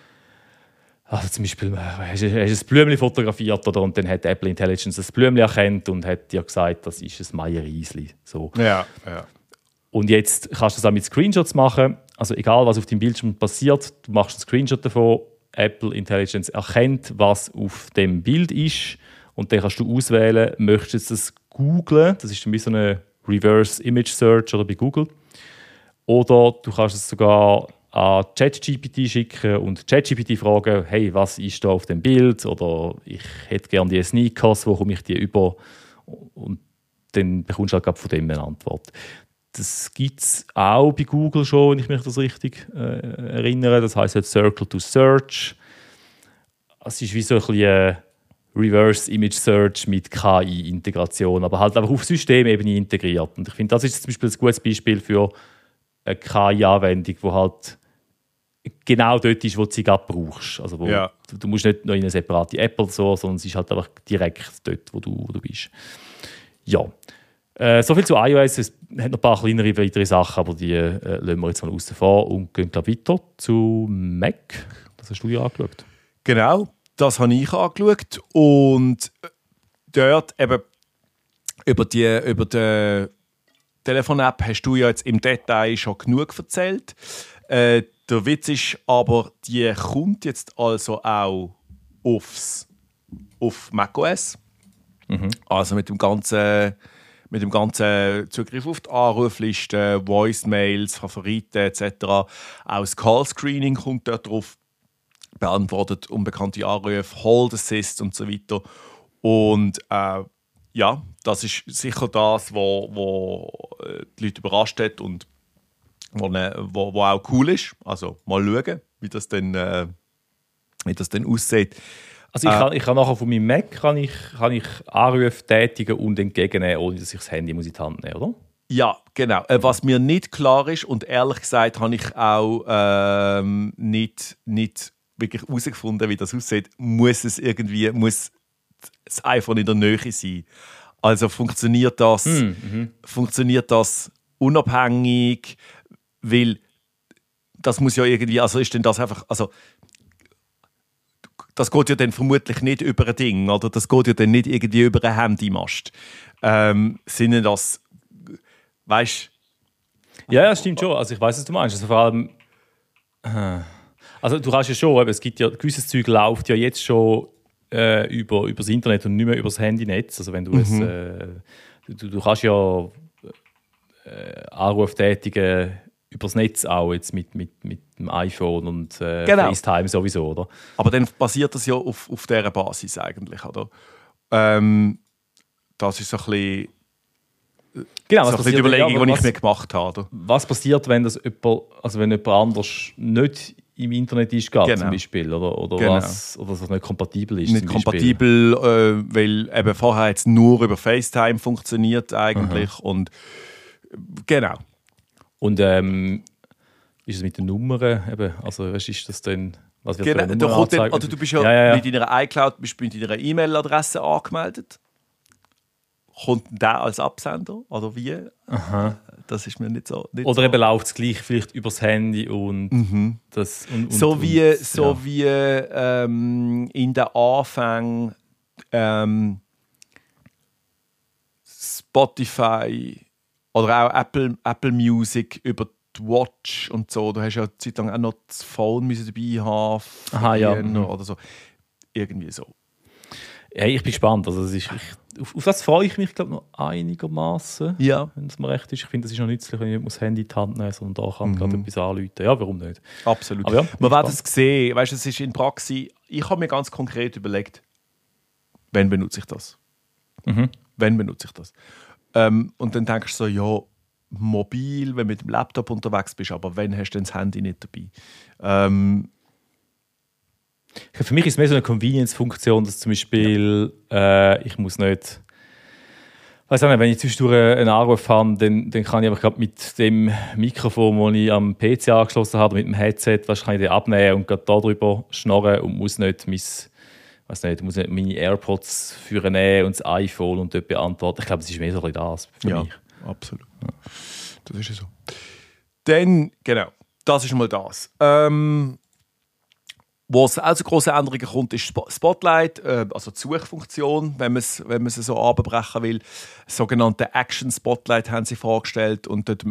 Also zum Beispiel, hast du ein Blümchen fotografiert und dann hat Apple Intelligence das Blümchen erkannt und hat dir gesagt, das ist ein Meierriesli. So. Ja. Und jetzt kannst du das auch mit Screenshots machen. Also egal, was auf deinem Bildschirm passiert, du machst einen Screenshot davon, Apple Intelligence erkennt, was auf dem Bild ist und dann kannst du auswählen, möchtest du es googlen, das ist wie so eine Reverse Image Search oder bei Google, oder du kannst es sogar an ChatGPT schicken und ChatGPT fragen, hey, was ist da auf dem Bild? Oder ich hätte gerne die Sneakers, wo komme ich die über? Und dann bekommst du halt gerade von dem eine Antwort. Das gibt es auch bei Google schon, wenn ich mich das richtig erinnere. Das heisst halt Circle to Search. Es ist wie so ein bisschen Reverse Image Search mit KI-Integration, aber halt einfach auf Systemebene integriert. Und ich finde, das ist zum Beispiel ein gutes Beispiel für eine KI-Anwendung, die halt genau dort ist, wo du sie gerade brauchst. Also du musst nicht noch in eine separate App oder so, sondern es ist halt einfach direkt dort, wo du bist. Ja. Soviel zu iOS. Es hat noch ein paar kleinere weitere Sachen, aber die lassen wir jetzt mal außen vor und gehen weiter zu Mac. Das hast du ja angeschaut. Genau, das habe ich angeschaut. Und dort eben über die Telefon-App hast du ja jetzt im Detail schon genug erzählt. Der Witz ist aber, die kommt jetzt also auch auf macOS. Also mit dem ganzen Zugriff auf die Anrufliste, Voicemails, Favoriten etc. Auch das Call-Screening kommt dort drauf, beantwortet unbekannte Anrufe, Hold Assist und so weiter. Und ja, das ist sicher das, wo die Leute überrascht hat und wo auch cool ist. Also mal schauen, wie das dann aussieht. Also ich kann nachher von meinem Mac kann ich Anrufe tätigen und entgegennehmen, ohne dass ich das Handy muss in die Hand nehmen, oder? Ja, genau. Was mir nicht klar ist, und ehrlich gesagt habe ich auch nicht wirklich herausgefunden, wie das aussieht, muss das iPhone in der Nähe sein. Also funktioniert das unabhängig, weil das muss ja irgendwie, also ist denn das einfach, also das geht ja dann vermutlich nicht über ein Ding, oder? Das geht ja dann nicht irgendwie über einen Handymast. Sind das, weißt du? Ja, stimmt schon. Also ich weiß, was du meinst. Also vor allem, also du kannst ja schon, es gibt ja gewisses Zeug läuft ja jetzt schon über das Internet und nicht mehr über das Handynetz. Also wenn du du kannst ja Anrufe tätigen über das Netz auch jetzt mit dem iPhone und Genau. FaceTime sowieso, oder? Aber dann basiert das ja auf dieser Basis eigentlich, oder? Das ist so ein bisschen, Genau, so ein bisschen die Überlegung, die ich mir gemacht habe. Oder? Was passiert, wenn jemand anders nicht im Internet ist, Genau. zum Beispiel, oder Genau. was nicht kompatibel ist? Nicht zum Beispiel? kompatibel, weil eben vorher jetzt nur über FaceTime funktioniert eigentlich. Und genau. Und ist es mit den Nummern? Eben, also was ist das denn? Was wird Genau, für eine da Nummer kommt dann, angezeigt? also du bist ja, Ja. mit deiner iCloud bist mit deiner E-Mail-Adresse angemeldet. Kommt der als Absender oder wie? Aha. Das ist mir nicht so. Oder eben läuft es gleich vielleicht übers Handy und das und so wie in den Anfängen Spotify oder auch Apple Music über die Watch und so. Du hast ja eine Zeit lang auch noch das Phone dabei haben. Aha, ja. Oder so. Irgendwie so. Ja, ich bin gespannt. Also auf das freue ich mich, glaube ich, noch einigermaßen, Ja. wenn es mir recht ist. Ich finde, das ist noch nützlich, wenn ich nicht das Handy in die Hand nehmen muss, sondern da kann gerade etwas anrufen. Ja, warum nicht? Absolut. Aber ja, man wird es sehen. Weißt, es ist in Praxis. Ich habe mir ganz konkret überlegt, wann benutze ich das? Wann benutze ich das? Und dann denkst du so, ja, mobil, wenn du mit dem Laptop unterwegs bist, aber wann hast du denn das Handy nicht dabei? Für mich ist es mehr so eine Convenience-Funktion, dass zum Beispiel ich muss nicht, weiß auch nicht, wenn ich zwischendurch einen Anruf habe, dann kann ich einfach gerade mit dem Mikrofon, das ich am PC angeschlossen habe, mit dem Headset, kann ich den abnehmen und gerade darüber schnurren und muss nicht meine AirPods nehmen und das iPhone und dort beantworten. Ich glaube, das ist mehr so ein bisschen das für mich. Absolut. Ja. Das ist ja so. Dann, genau, das ist mal das. Wo es auch zu grossen Änderungen kommt, ist Spotlight, also die Suchfunktion, wenn man es so abbrechen will. Das sogenannte Action Spotlight haben sie vorgestellt und dort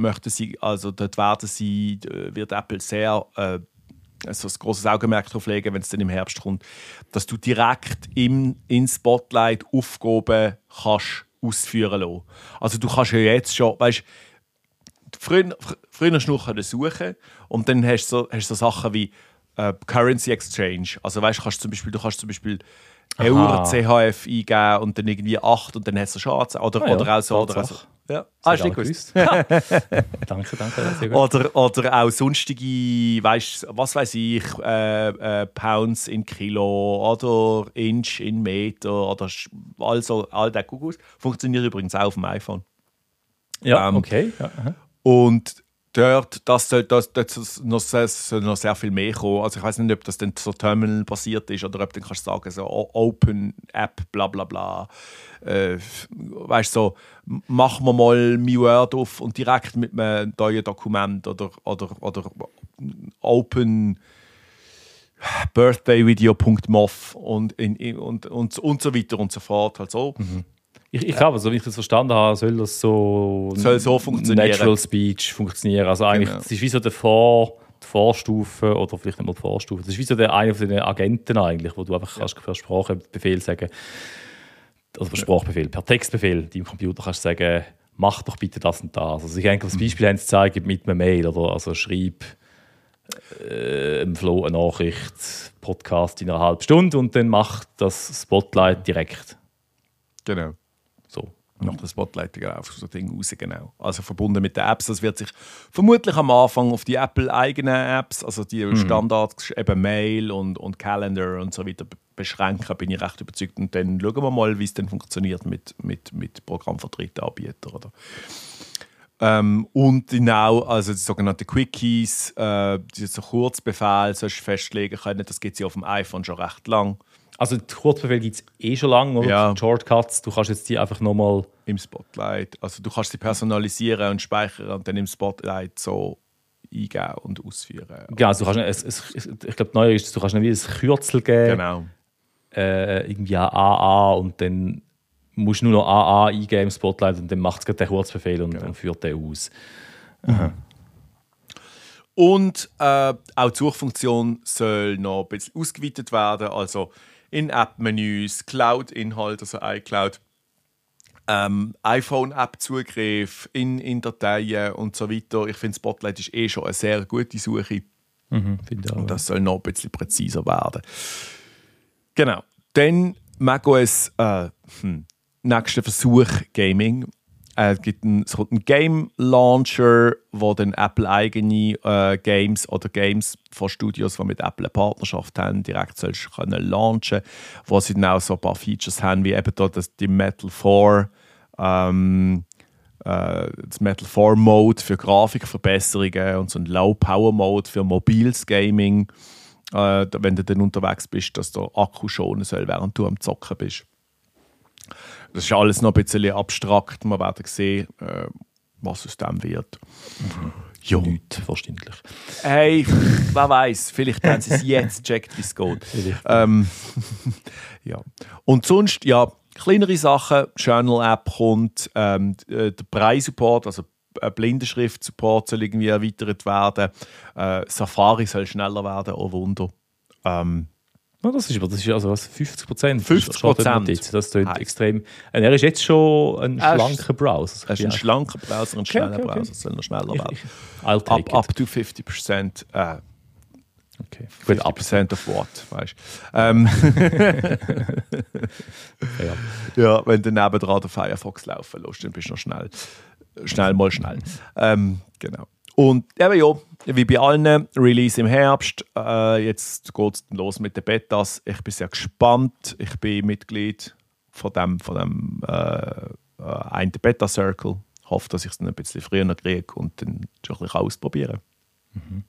wird Apple sehr also ein grosses Augenmerk darauf legen, wenn es dann im Herbst kommt, dass du direkt in Spotlight Aufgaben kannst ausführen lassen. Also du kannst ja jetzt schon, weißt, früher hast du noch suchen und dann hast du so Sachen wie Currency Exchange. Also weißt, du kannst zum Beispiel Euro CHF eingeben und dann irgendwie 8 und dann hast du schon oder auch so. Ja, hast du nicht gewusst. Danke, sehr gut. Oder auch sonstige, was weiß ich, Pounds in Kilo oder Inch in Meter oder all der Kuckuck. Funktioniert übrigens auch auf dem iPhone. Ja, okay. Ja, und dort soll noch sehr viel mehr kommen. Also ich weiß nicht, ob das dann so Terminal-basiert ist oder ob du kannst sagen, so Open App, bla bla bla. Weißt du, so, machen wir mal mein Word auf und direkt mit einem neuen Dokument oder Open birthdayvideo.mov und so weiter und so fort. Halt so. Ich glaube, so wie ich das verstanden habe, soll das so funktionieren. Natural Speech funktionieren. Also eigentlich, es ist wie so die Vorstufe oder vielleicht nicht mal die Vorstufe. Das ist wie so einer von den Agenten eigentlich, wo du einfach kannst per Sprache Befehl sagen. also per Sprachbefehl, per Textbefehl deinem Computer kannst du sagen, mach doch bitte das und das. Also ich denke, das Beispiel haben sie gezeigt mit einer Mail, oder also schreib im Flow eine Nachricht, Podcast in einer halben Stunde und dann macht das Spotlight direkt. Genau. So. Nach der Spotlight auf so ein Ding raus, genau. Also verbunden mit den Apps. Das wird sich vermutlich am Anfang auf die Apple-eigenen Apps, also die Standards, eben Mail und Calendar und so weiter beschränken, bin ich recht überzeugt. Und dann schauen wir mal, wie es dann funktioniert mit Programm von dritten Anbietern. Oder? Und genau, also die sogenannten Quickies, die so Kurzbefehle sollst du festlegen können. Das gibt es ja auf dem iPhone schon recht lang. Also die Kurzbefehle gibt es schon lange, oder? Ja. Die Shortcuts, du kannst jetzt die einfach nochmal... Im Spotlight. Also du kannst sie personalisieren und speichern und dann im Spotlight so eingeben und ausführen. Genau, also du kannst, ich glaube, neu ist, du kannst nicht wie ein Kürzel geben. Genau. Irgendwie AA und dann musst du nur noch AA eingeben im Spotlight und dann macht es den Kurzbefehl und führt den aus. Mhm. Und auch die Suchfunktion soll noch ein bisschen ausgeweitet werden. Also in App-Menüs, Cloud-Inhalt, also iCloud, iPhone-App-Zugriff in Dateien und so weiter. Ich finde, Spotlight ist schon eine sehr gute Suche. Finde auch. Und das soll noch ein bisschen präziser werden. Genau. Dann macOS, nächster Versuch Gaming. Es kommt einen Game Launcher, wo dann Apple eigene Games oder Games von Studios, die mit Apple eine Partnerschaft haben, direkt können launchen, wo sie dann auch so ein paar Features haben, wie eben da die Metal 4, das Metal 4 Mode für Grafikverbesserungen und so ein Low Power Mode für mobiles Gaming, wenn du dann unterwegs bist, dass der Akku schonen soll, während du am Zocken bist. Das ist alles noch ein bisschen abstrakt. Wir werden sehen, was aus dem wird. Ja. Nicht verständlich. Hey, wer weiß, vielleicht haben sie es jetzt gecheckt, wie es geht. Ja. Und sonst, ja, kleinere Sachen. Journal-App kommt, der Braille-Support, also Blindenschrift-Support soll irgendwie erweitert werden. Safari soll schneller werden, oh Wunder. Das ist also 50%. 50%. Das klingt extrem. Er ist jetzt schon ein schlanker Browser. Er ist ein schlanker Browser, ein schneller Browser. Soll noch schneller werden. Up to 50%. Okay. 50% of what, weißt du? Ja, wenn du nebendran den Firefox laufen lässt, dann bist du noch schnell. Genau. Und eben ja, wie bei allen, Release im Herbst. Jetzt geht es los mit den Betas. Ich bin sehr gespannt. Ich bin Mitglied von dem einen Beta-Circle. Ich hoffe, dass ich es dann ein bisschen früher kriege und dann schon ein bisschen ausprobieren kann.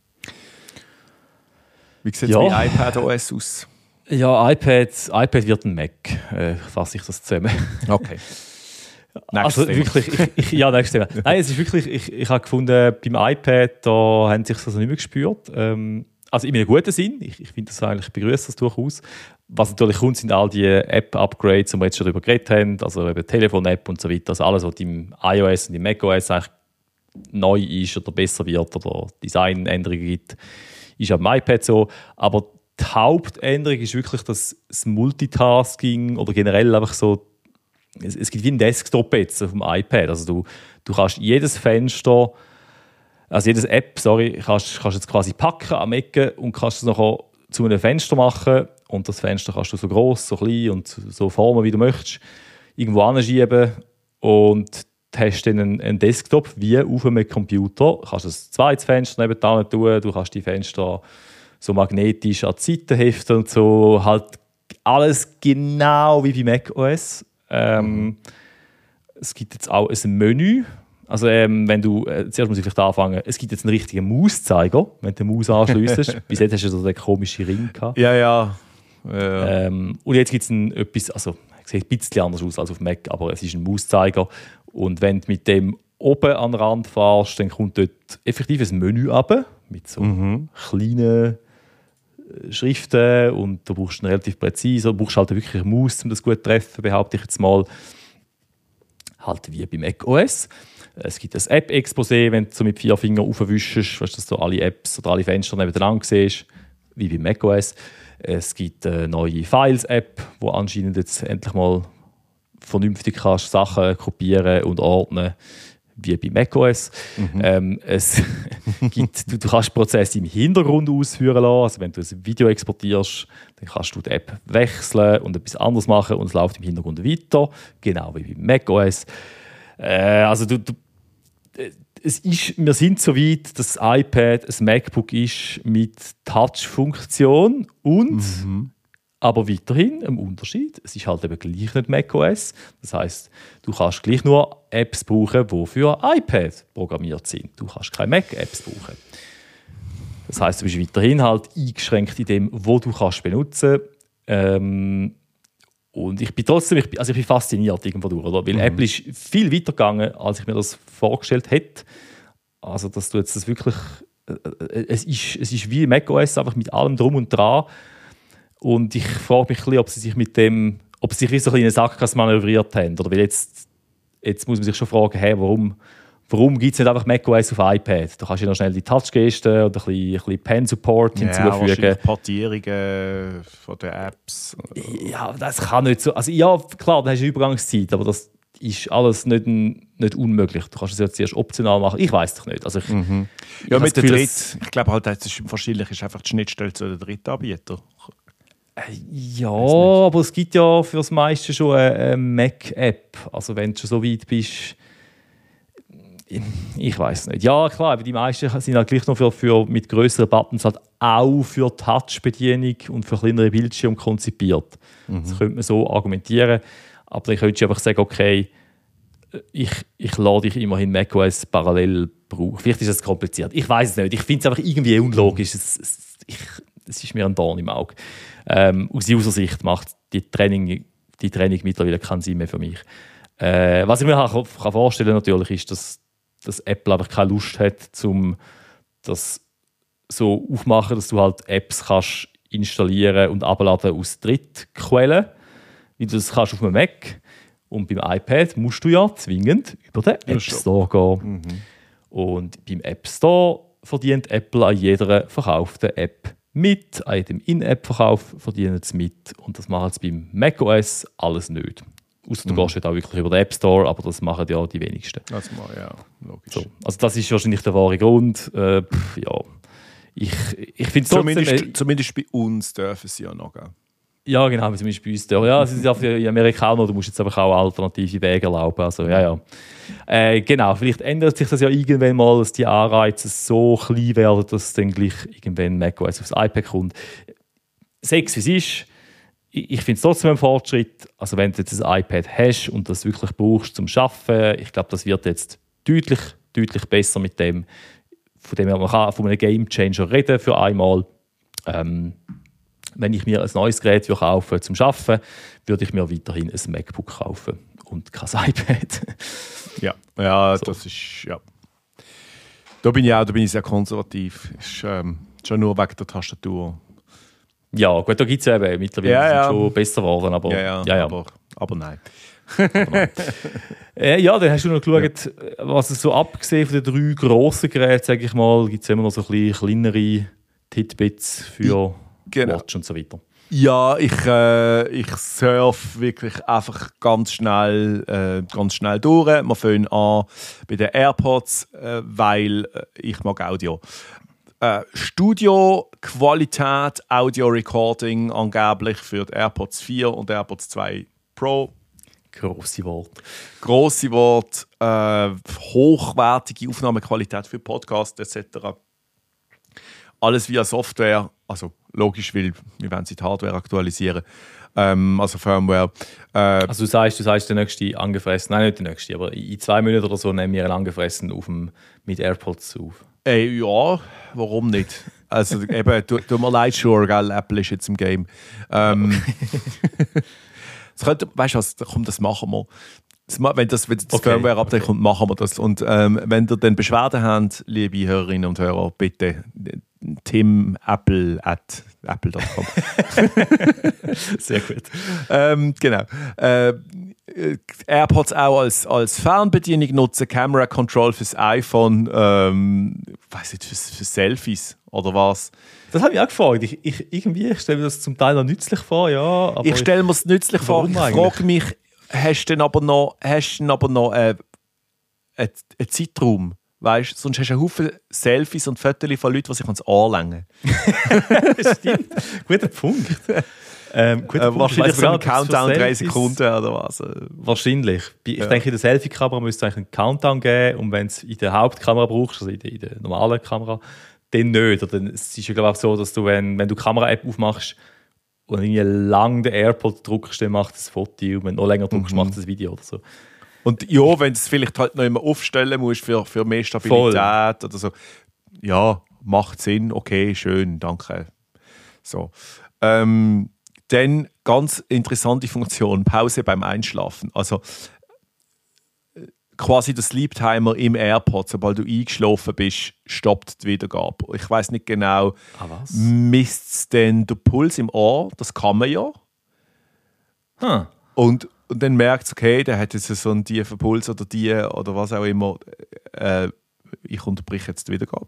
Wie sieht es bei iPad OS aus? Ja, iPad wird ein Mac. Fasse ich das zusammen. Okay. Also wirklich, nächstes Thema. Nein, es ist wirklich, ich habe gefunden, beim iPad, da haben sich das nicht mehr gespürt. Also in einem guten Sinn, ich finde das eigentlich, ich begrüße das durchaus. Was natürlich kommt, sind all die App-Upgrades, die wir jetzt schon darüber geredet haben, also eben Telefon-App und so weiter, also alles, was im iOS und im macOS eigentlich neu ist oder besser wird oder Designänderungen gibt, ist am iPad so. Aber die Hauptänderung ist wirklich das Multitasking oder generell einfach so. Es gibt wie ein Desktop jetzt auf dem iPad. Also du kannst jedes Fenster, also jedes App, kannst jetzt quasi packen am Ecken und kannst es nachher zu einem Fenster machen. Und das Fenster kannst du so gross, so klein und so formen, wie du möchtest, irgendwo anschieben. Und du hast dann einen Desktop wie auf einem Computer. Du kannst ein zweites Fenster nebenan tun, du kannst die Fenster so magnetisch an die Seite heften und so. Halt alles genau wie bei macOS. Es gibt jetzt auch ein Menü. Also wenn du, zuerst muss ich vielleicht anfangen, es gibt jetzt einen richtigen Mauszeiger, wenn du den Maus anschliessest. Bis jetzt hast du so den komischen Ring gehabt. Ja. Und jetzt gibt es etwas, also es sieht ein bisschen anders aus als auf Mac, aber es ist ein Mauszeiger. Und wenn du mit dem oben an den Rand fährst, dann kommt dort effektiv ein Menü runter, mit so kleinen Schriften und du brauchst relativ präzise, du brauchst halt wirklich eine Maus, um das gut zu treffen, behaupte ich jetzt mal. Halt wie bei macOS. Es gibt ein App-Exposé, wenn du so mit 4 Fingern aufwischst, weißt du, dass du alle Apps oder alle Fenster nebeneinander siehst, wie bei macOS. Es gibt eine neue Files-App, die anscheinend jetzt endlich mal vernünftig kannst Sachen kopieren und ordnen, wie bei macOS. Es gibt, du kannst Prozesse im Hintergrund ausführen lassen. Also wenn du ein Video exportierst, dann kannst du die App wechseln und etwas anderes machen und es läuft im Hintergrund weiter, genau wie bei macOS. Also wir sind so weit, dass das iPad ein MacBook ist mit Touch-Funktion und aber weiterhin ein Unterschied. Es ist halt eben gleich nicht macOS. Das heisst, du kannst gleich nur Apps brauchen, die für iPad programmiert sind. Du kannst keine Mac-Apps brauchen. Das heisst, du bist weiterhin halt eingeschränkt in dem, wo du kannst benutzen. Und ich bin trotzdem, ich bin fasziniert irgendwo durch, oder? Weil Apple ist viel weiter gegangen, als ich mir das vorgestellt hätte. Also, dass du jetzt das wirklich, es ist wie macOS, einfach mit allem drum und dran. Und ich frage mich ein bisschen, ob sie sich mit dem, ob sie sich so ein bisschen in eine Sackgasse manövriert haben. Oder weil jetzt muss man sich schon fragen, hey, warum gibt es nicht einfach macOS auf iPad? Da kannst du ja noch schnell die Touch-Gesten und ein bisschen Pen-Support hinzufügen. Ja, Portierungen von den Apps. Ja, das kann nicht so. Also ja, klar, da hast du eine Übergangszeit, aber das ist alles nicht unmöglich. Du kannst es ja zuerst optional machen. Ich weiß doch nicht. Also ja, mit der ich glaube halt, wahrscheinlich ist einfach die Schnittstelle zu den Drittanbietern. Ja, aber es gibt ja für das meiste schon eine Mac-App. Also wenn du schon so weit bist, ich weiß nicht. Ja, klar, aber die meisten sind halt gleich noch für mit grösseren Buttons halt auch für Touch-Bedienung und für kleinere Bildschirme konzipiert. Das könnte man so argumentieren. Aber dann könntest du einfach sagen, okay, ich lade dich immerhin macOS parallel brauchen. Vielleicht ist das kompliziert. Ich weiß es nicht. Ich finde es einfach irgendwie unlogisch. Es ist mir ein Dorn im Auge. Aus User-Sicht macht die Training mittlerweile keinen Sinn mehr für mich. Was ich mir kann vorstellen natürlich ist, dass Apple einfach keine Lust hat, um das so aufzumachen, dass du halt Apps kannst installieren und abladen aus Drittquellen, wie du das kannst auf einem Mac. Und beim iPad musst du ja zwingend über den App Store gehen. Und beim App Store verdient Apple an jeder verkauften App mit. An jedem In-App-Verkauf verdienen sie mit. Und das machen sie beim macOS alles nicht. Ausser du gehst halt auch wirklich über den App Store, aber das machen ja die wenigsten. Das mal, ja, logisch. So. Also das ist wahrscheinlich der wahre Grund. Ja. Ich finde zumindest bei uns dürfen sie ja noch gehen. Ja, genau, zumindest bei uns. Ja, es ist ja für die Amerikaner, du musst jetzt einfach auch alternative Wege erlauben. Also, ja. Genau, vielleicht ändert sich das ja irgendwann mal, dass die Anreize so klein werden, dass dann gleich irgendwann macOS aufs iPad kommt. Sechs, wie es ist. Ich finde es trotzdem ein Fortschritt. Also wenn du jetzt ein iPad hast und das wirklich brauchst zum Arbeiten, ich glaube, das wird jetzt deutlich besser mit dem. Von dem man kann von einem Game Changer reden für einmal. Wenn ich mir ein neues Gerät kaufe zum Arbeiten, würde ich mir weiterhin ein MacBook kaufen und kein iPad. Ja, so. Das ist ja. Da bin ich sehr konservativ. Ist schon nur wegen der Tastatur. Ja, gut, da gibt es ja eben mittlerweile schon besser geworden, aber aber nein. Dann hast du noch geschaut, was es so abgesehen von den 3 grossen Geräten, sage ich mal, gibt es immer noch so ein bisschen kleinere Tidbits für Watch und so weiter. Ja, ich surfe wirklich einfach ganz schnell durch. Wir fangen an bei den AirPods, weil ich mag Audio. Studio-Qualität, Audio-Recording angeblich für die AirPods 4 und AirPods 2 Pro. Grosse Wort. Hochwertige Aufnahmequalität für Podcasts etc. Alles via Software, also logisch, weil wir wollen die Hardware aktualisieren. Also Firmware. Also du sagst der nächste angefressen, nein, nicht der nächste, aber in 2 Monaten oder so nehmen wir einen angefressen mit AirPods auf. Ja, warum nicht? Also eben, tut mir leid, sure, gell? Apple ist jetzt im Game. Weißt du was, komm, das machen wir. Wenn das Firmware-Update kommt, machen wir das. Und wenn ihr dann Beschwerden habt, liebe Hörerinnen und Hörer, bitte timapple@apple.com. Sehr gut. Genau. AirPods auch als Fernbedienung nutzen, Camera Control fürs iPhone, weiß nicht, für Selfies oder was? Das habe ich auch gefragt. Ich stelle mir das zum Teil noch nützlich vor, ja. Aber ich stelle mir es nützlich vor. Ich frage mich, hast du dann aber noch einen Zeitraum. Weißt, sonst hast du einen Haufen Selfies und Fotos von Leuten, die sich ans Ohr längen. Stimmt. Guter Punkt. Wahrscheinlich so ein Countdown 3 Sekunden oder was? Wahrscheinlich. Ich denke, in der Selfie-Kamera müsste es eigentlich einen Countdown geben und wenn du es in der Hauptkamera brauchst, also in der normalen Kamera, dann nicht. Oder es ist ja glaube ich auch so, dass du, wenn du die Kamera-App aufmachst und irgendwie lang den AirPod drückst, dann macht es ein Foto und wenn du noch länger drückst, macht es ein Video oder so. Und ja, wenn du es vielleicht halt noch immer aufstellen musst für mehr Stabilität oder so. Ja, macht Sinn, okay, schön, danke. So. Dann ganz interessante Funktion, Pause beim Einschlafen. Also quasi der Sleep Timer im AirPod, sobald du eingeschlafen bist, stoppt die Wiedergabe. Ich weiß nicht genau, misst es denn der Puls im Ohr? Das kann man ja. Und dann merkt es, okay, der hat jetzt so einen tiefen Puls oder was auch immer. Ich unterbreche jetzt die Wiedergabe.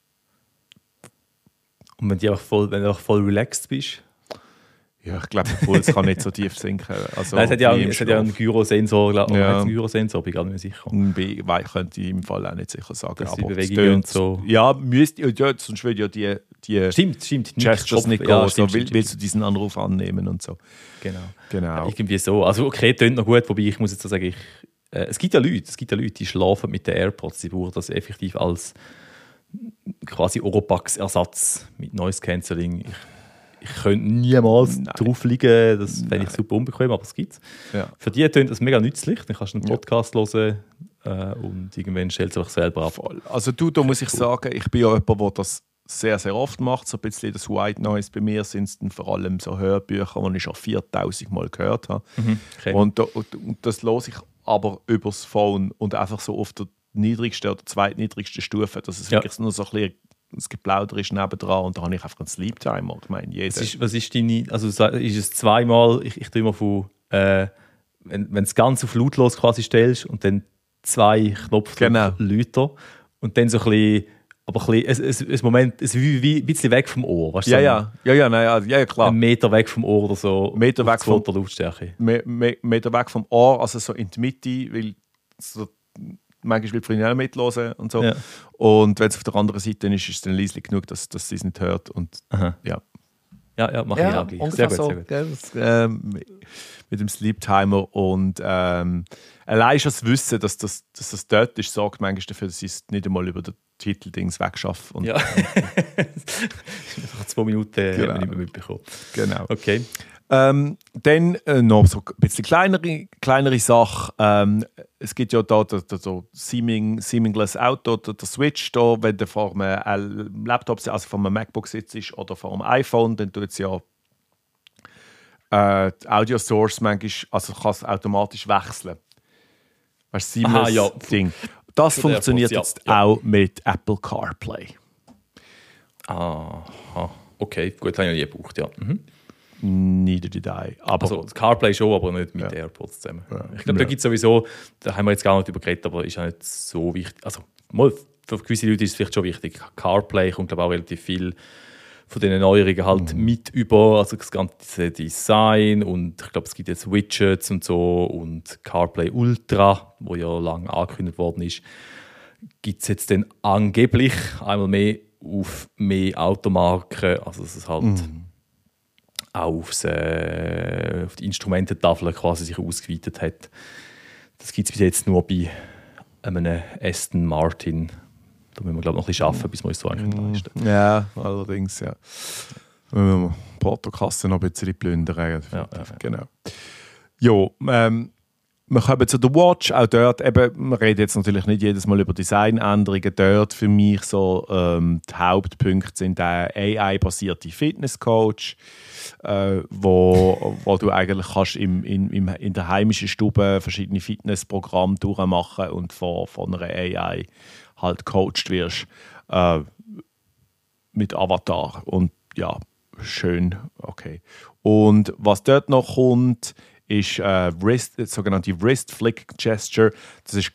Und wenn du einfach voll relaxed bist? Ja, ich glaube, der Puls kann nicht so tief sinken. Also, Nein, es hat ja einen Gyrosensor, glaube ich. Ja. Einen Gyrosensor, bin ich gar nicht mehr sicher. Könnte ich im Fall auch nicht sicher sagen. Dass aber die Bewegungen und so. Ja, sonst würde ja die Stimmt. Gestures nicht gehen. Ja, so, willst du diesen Anruf annehmen und so. Genau. Ja, irgendwie so. Also okay, tönt noch gut, wobei ich muss jetzt sagen, es gibt ja Leute, die schlafen mit den AirPods, die brauchen das effektiv als quasi Oropax-Ersatz mit Noise Cancelling. Ich könnte niemals drauf liegen, das fände ich super unbequem, aber es gibt es. Ja. Für die tönt das mega nützlich, dann kannst du einen Podcast hören und irgendwann stellst du einfach selber ab. Voll. Also da muss ich sagen, ich bin ja jemand, der das sehr, sehr oft macht, so ein bisschen das White Noise. Bei mir sind es dann vor allem so Hörbücher, die ich schon 4000 Mal gehört habe. Okay. Und das höre ich aber übers Phone und einfach so auf der niedrigsten oder zweitniedrigsten Stufe, dass es wirklich nur so ein bisschen das Geplauder ist nebendran und da habe ich einfach einen Sleep Timer. Ich meine, was ist deine, also ist es zweimal, ich tue immer von, wenn du es ganz auf lautlos quasi stellst und dann 2 Knopfdruck Lauter und dann so ein bisschen, aber ein Moment, es ist wie ein bisschen weg vom Ohr. Weißt du, ja, klar. Einen Meter weg vom Ohr oder so. Meter weg von der Lautstärke. Meter weg vom Ohr, also so in die Mitte, weil so, manchmal will Freunde auch mithören und so. Ja. Und wenn es auf der anderen Seite ist es dann leise genug, dass sie es nicht hört. Und, ja, mache ich auch gleich. Sehr gut, so, sehr gut. Mit dem Sleep Timer und allein schon das Wissen, dass das dort ist, sorgt manchmal dafür, dass ich es nicht einmal über den Titeldings wegschaffe. Ja. Nach 2 Minuten haben wir nicht mehr mitbekommen. Genau. Okay. Dann noch so ein bisschen kleinere Sache. Es gibt ja da so Seamless Auto, der Switch da, wenn du vor einem Laptop, also vor einem MacBook sitzt oder vor einem iPhone, dann tut es ja die Audio Source manchmal, also kann es automatisch wechseln. Weißt du, Seamless Ding. Das funktioniert jetzt auch mit Apple CarPlay. Aha. Okay, gut, habe ich noch nie gebraucht, ja. Neither did I. Also CarPlay schon, aber nicht mit AirPods zusammen. Ja. Ich glaube, da gibt es sowieso, da haben wir jetzt gar nicht drüber geredet, aber ist auch nicht so wichtig. Also mal, für gewisse Leute ist es vielleicht schon wichtig. CarPlay kommt, glaube ich, auch relativ viel von diesen Neuerungen halt mit über, also das ganze Design und ich glaube, es gibt jetzt Widgets und so und CarPlay Ultra, wo ja lange angekündigt worden ist, gibt es jetzt dann angeblich einmal mehr auf mehr Automarken, also dass es halt auch auf die Instrumententafel quasi sich ausgeweitet hat. Das gibt es bis jetzt nur bei einem Aston Martin. Da müssen wir, glaube ich, noch ein bisschen arbeiten, bis wir uns so eigentlich leisten können. Ja, allerdings, ja. Wenn wir die Portokasse noch ein bisschen plündern. Ja. Genau. Jo, wir kommen zu der Watch. Auch dort, eben, wir reden jetzt natürlich nicht jedes Mal über Designänderungen. Dort für mich so die Hauptpunkte sind der AI-basierte Fitnesscoach, wo du eigentlich kannst in der heimischen Stube verschiedene Fitnessprogramme durchmachen und von einer AI halt coacht wirst mit Avatar. Und ja, schön, okay. Und was dort noch kommt, ist sogenannte Wrist Flick Gesture. Das ist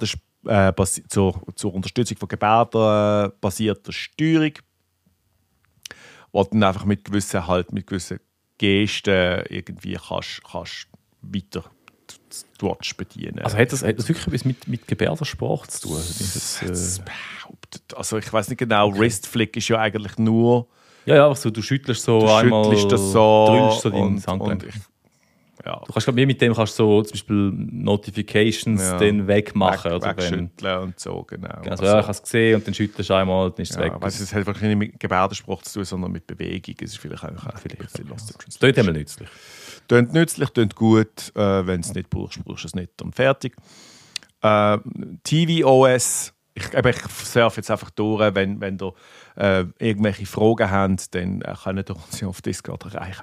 zur Unterstützung von gebärdenbasierter Steuerung, wo du dann einfach mit gewissen Gesten irgendwie kannst weiter die Watch bedienen. Also hat das wirklich etwas mit Gebärdensprache zu tun? Also ich weiß nicht genau, okay. Wristflick ist ja eigentlich nur... Ja, so, du schüttelst so einmal, drückst so dein Handgelenk. Ja. Du kannst mit dem kannst so zum Beispiel Notifications dann wegmachen. Wegschütteln und so, genau. Also ja, ich habe es gesehen und dann schüttelst du einmal, dann ist es weg. Weißt, es hat wirklich nicht mit Gebärdensprache zu tun, sondern mit Bewegung. Es ist vielleicht einfach ein bisschen lost. Das tönt einmal nützlich. Tönt nützlich, tönt gut. Wenn du es nicht brauchst, brauchst du es nicht und fertig. tvOS, ich surfe jetzt einfach durch, wenn ihr irgendwelche Fragen habt, dann könnt ihr uns auf Discord erreichen.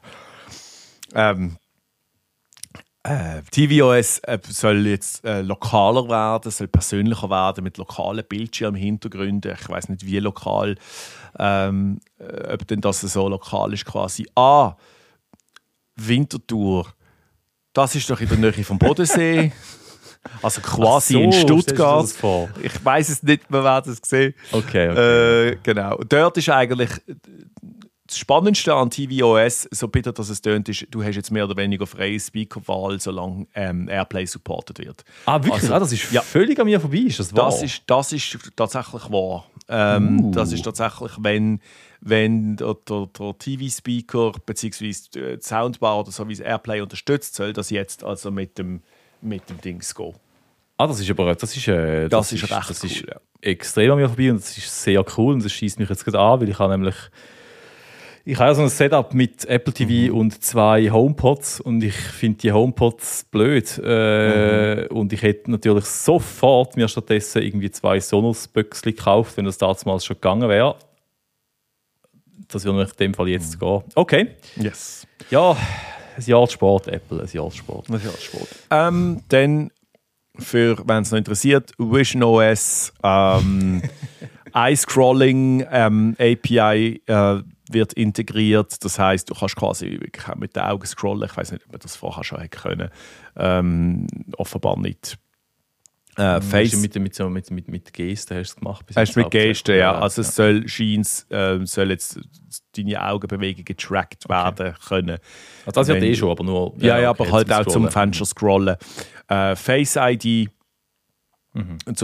tvOS soll jetzt lokaler werden, soll persönlicher werden mit lokalen Bildschirmhintergründen. Ich weiß nicht, wie lokal, ob denn das so lokal ist quasi. Winterthur, das ist doch in der Nähe vom Bodensee. Also quasi in Stuttgart. Ich weiß es nicht, wir werden es sehen. Okay. Genau. Dort ist eigentlich das Spannendste an tvOS, so bitter dass es tönt, ist, du hast jetzt mehr oder weniger freie Speakerwahl, solange Airplay supported wird. Wirklich? Also, das ist völlig an mir vorbei. Ist das wahr? Das ist tatsächlich wahr. Das ist tatsächlich, wenn der TV-Speaker bzw. die Soundbar oder so wie es Airplay unterstützt, soll das jetzt also mit dem Dings gehen. Das ist recht cool, extrem an mir vorbei und das ist sehr cool und das schießt mich jetzt gerade an, weil ich habe so ein Setup mit Apple TV und 2 HomePods und ich finde die HomePods blöd. Und ich hätte natürlich sofort mir stattdessen irgendwie 2 Sonos-Böckchen gekauft, wenn das damals schon gegangen wäre. Das würde in dem Fall jetzt gehen. Okay. Yes. Ja, ein Jahr Sport, Apple, ein Jahr Sport. Dann, wenn es noch interessiert, Vision OS, Eye-Scrolling API wird integriert. Das heisst, du kannst quasi wirklich mit den Augen scrollen. Ich weiß nicht, ob man das vorher schon hätte können. Offenbar nicht. Face mit Gesten hast du es gemacht. Hast du mit Gesten, ja. Also es soll jetzt deine Augenbewegungen getrackt werden können. Also das ja schon, aber nur... aber halt auch zum Fenster scrollen. Face ID und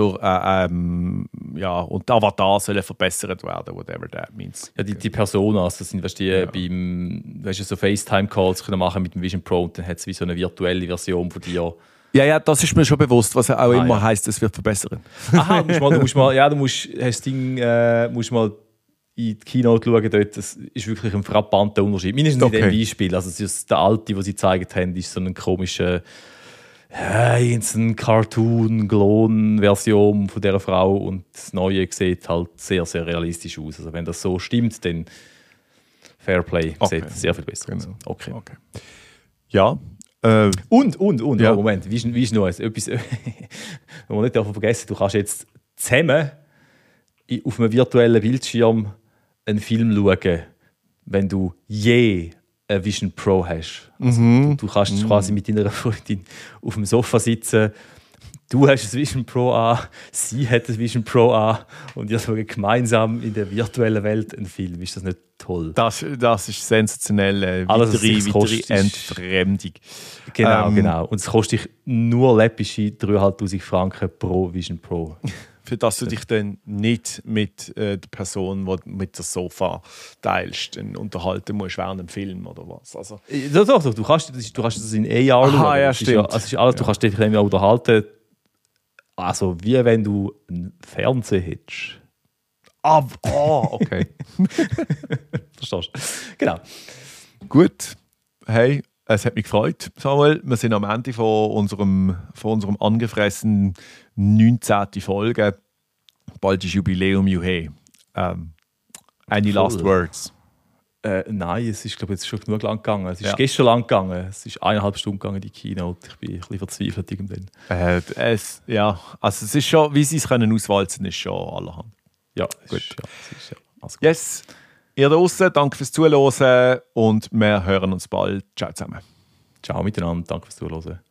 Avatar sollen verbessert werden, whatever that means. Ja, die Personas, das sind so FaceTime-Calls können machen mit dem Vision Pro und dann hat es wie so eine virtuelle Version von dir. Ja, das ist mir schon bewusst, was auch immer heisst, es wird verbessern. Aha, du musst mal in die Keynote schauen, dort, das ist wirklich ein frappanter Unterschied. Mindestens in dem Beispiel, also der alte, den sie gezeigt haben, ist so eine komische Cartoon-Klon-Version von dieser Frau und das Neue sieht halt sehr, sehr realistisch aus. Also wenn das so stimmt, dann Fairplay sieht sehr viel besser aus. Okay. Ja. Und, ja. Moment, wie ist noch etwas, was wir nicht vergessen, du kannst jetzt zusammen auf einem virtuellen Bildschirm einen Film schauen, wenn du je ein Vision Pro hast. Also du kannst quasi mit deiner Freundin auf dem Sofa sitzen, du hast ein Vision Pro an, sie hat ein Vision Pro an und ihr schaut gemeinsam in der virtuellen Welt einen Film. Ist das nicht toll? Das ist sensationell. Weitere Entfremdung. Genau. Und es kostet dich nur läppische 3'500 Franken pro Vision Pro. Für das du dich dann nicht mit der Person, die mit dem Sofa teilst, unterhalten musst während dem Film oder was. Also, doch, du kannst das in AR schauen. Ja, stimmt. Du kannst dich dann unterhalten. Also, wie wenn du einen Fernseher hättest. Okay. Verstehst du? Genau. Gut. Hey, es hat mich gefreut, Samuel. Wir sind am Ende von unserem angefressenen 19. Folge. Bald ist Jubiläum, Juhe. Any last words? Nein, es ist, glaube ich, jetzt schon genug lang gegangen. Es ist gestern lang gegangen. Es ist 1,5 Stunden gegangen, die Keynote. Ich bin ein bisschen verzweifelt irgendwann. Also es ist schon, wie sie es können auswalzen, ist schon allerhand. Ja, gut. Alles gut. Yes. Ihr da draussen, danke fürs Zuhören und wir hören uns bald. Ciao zusammen. Ciao miteinander, danke fürs Zuhören.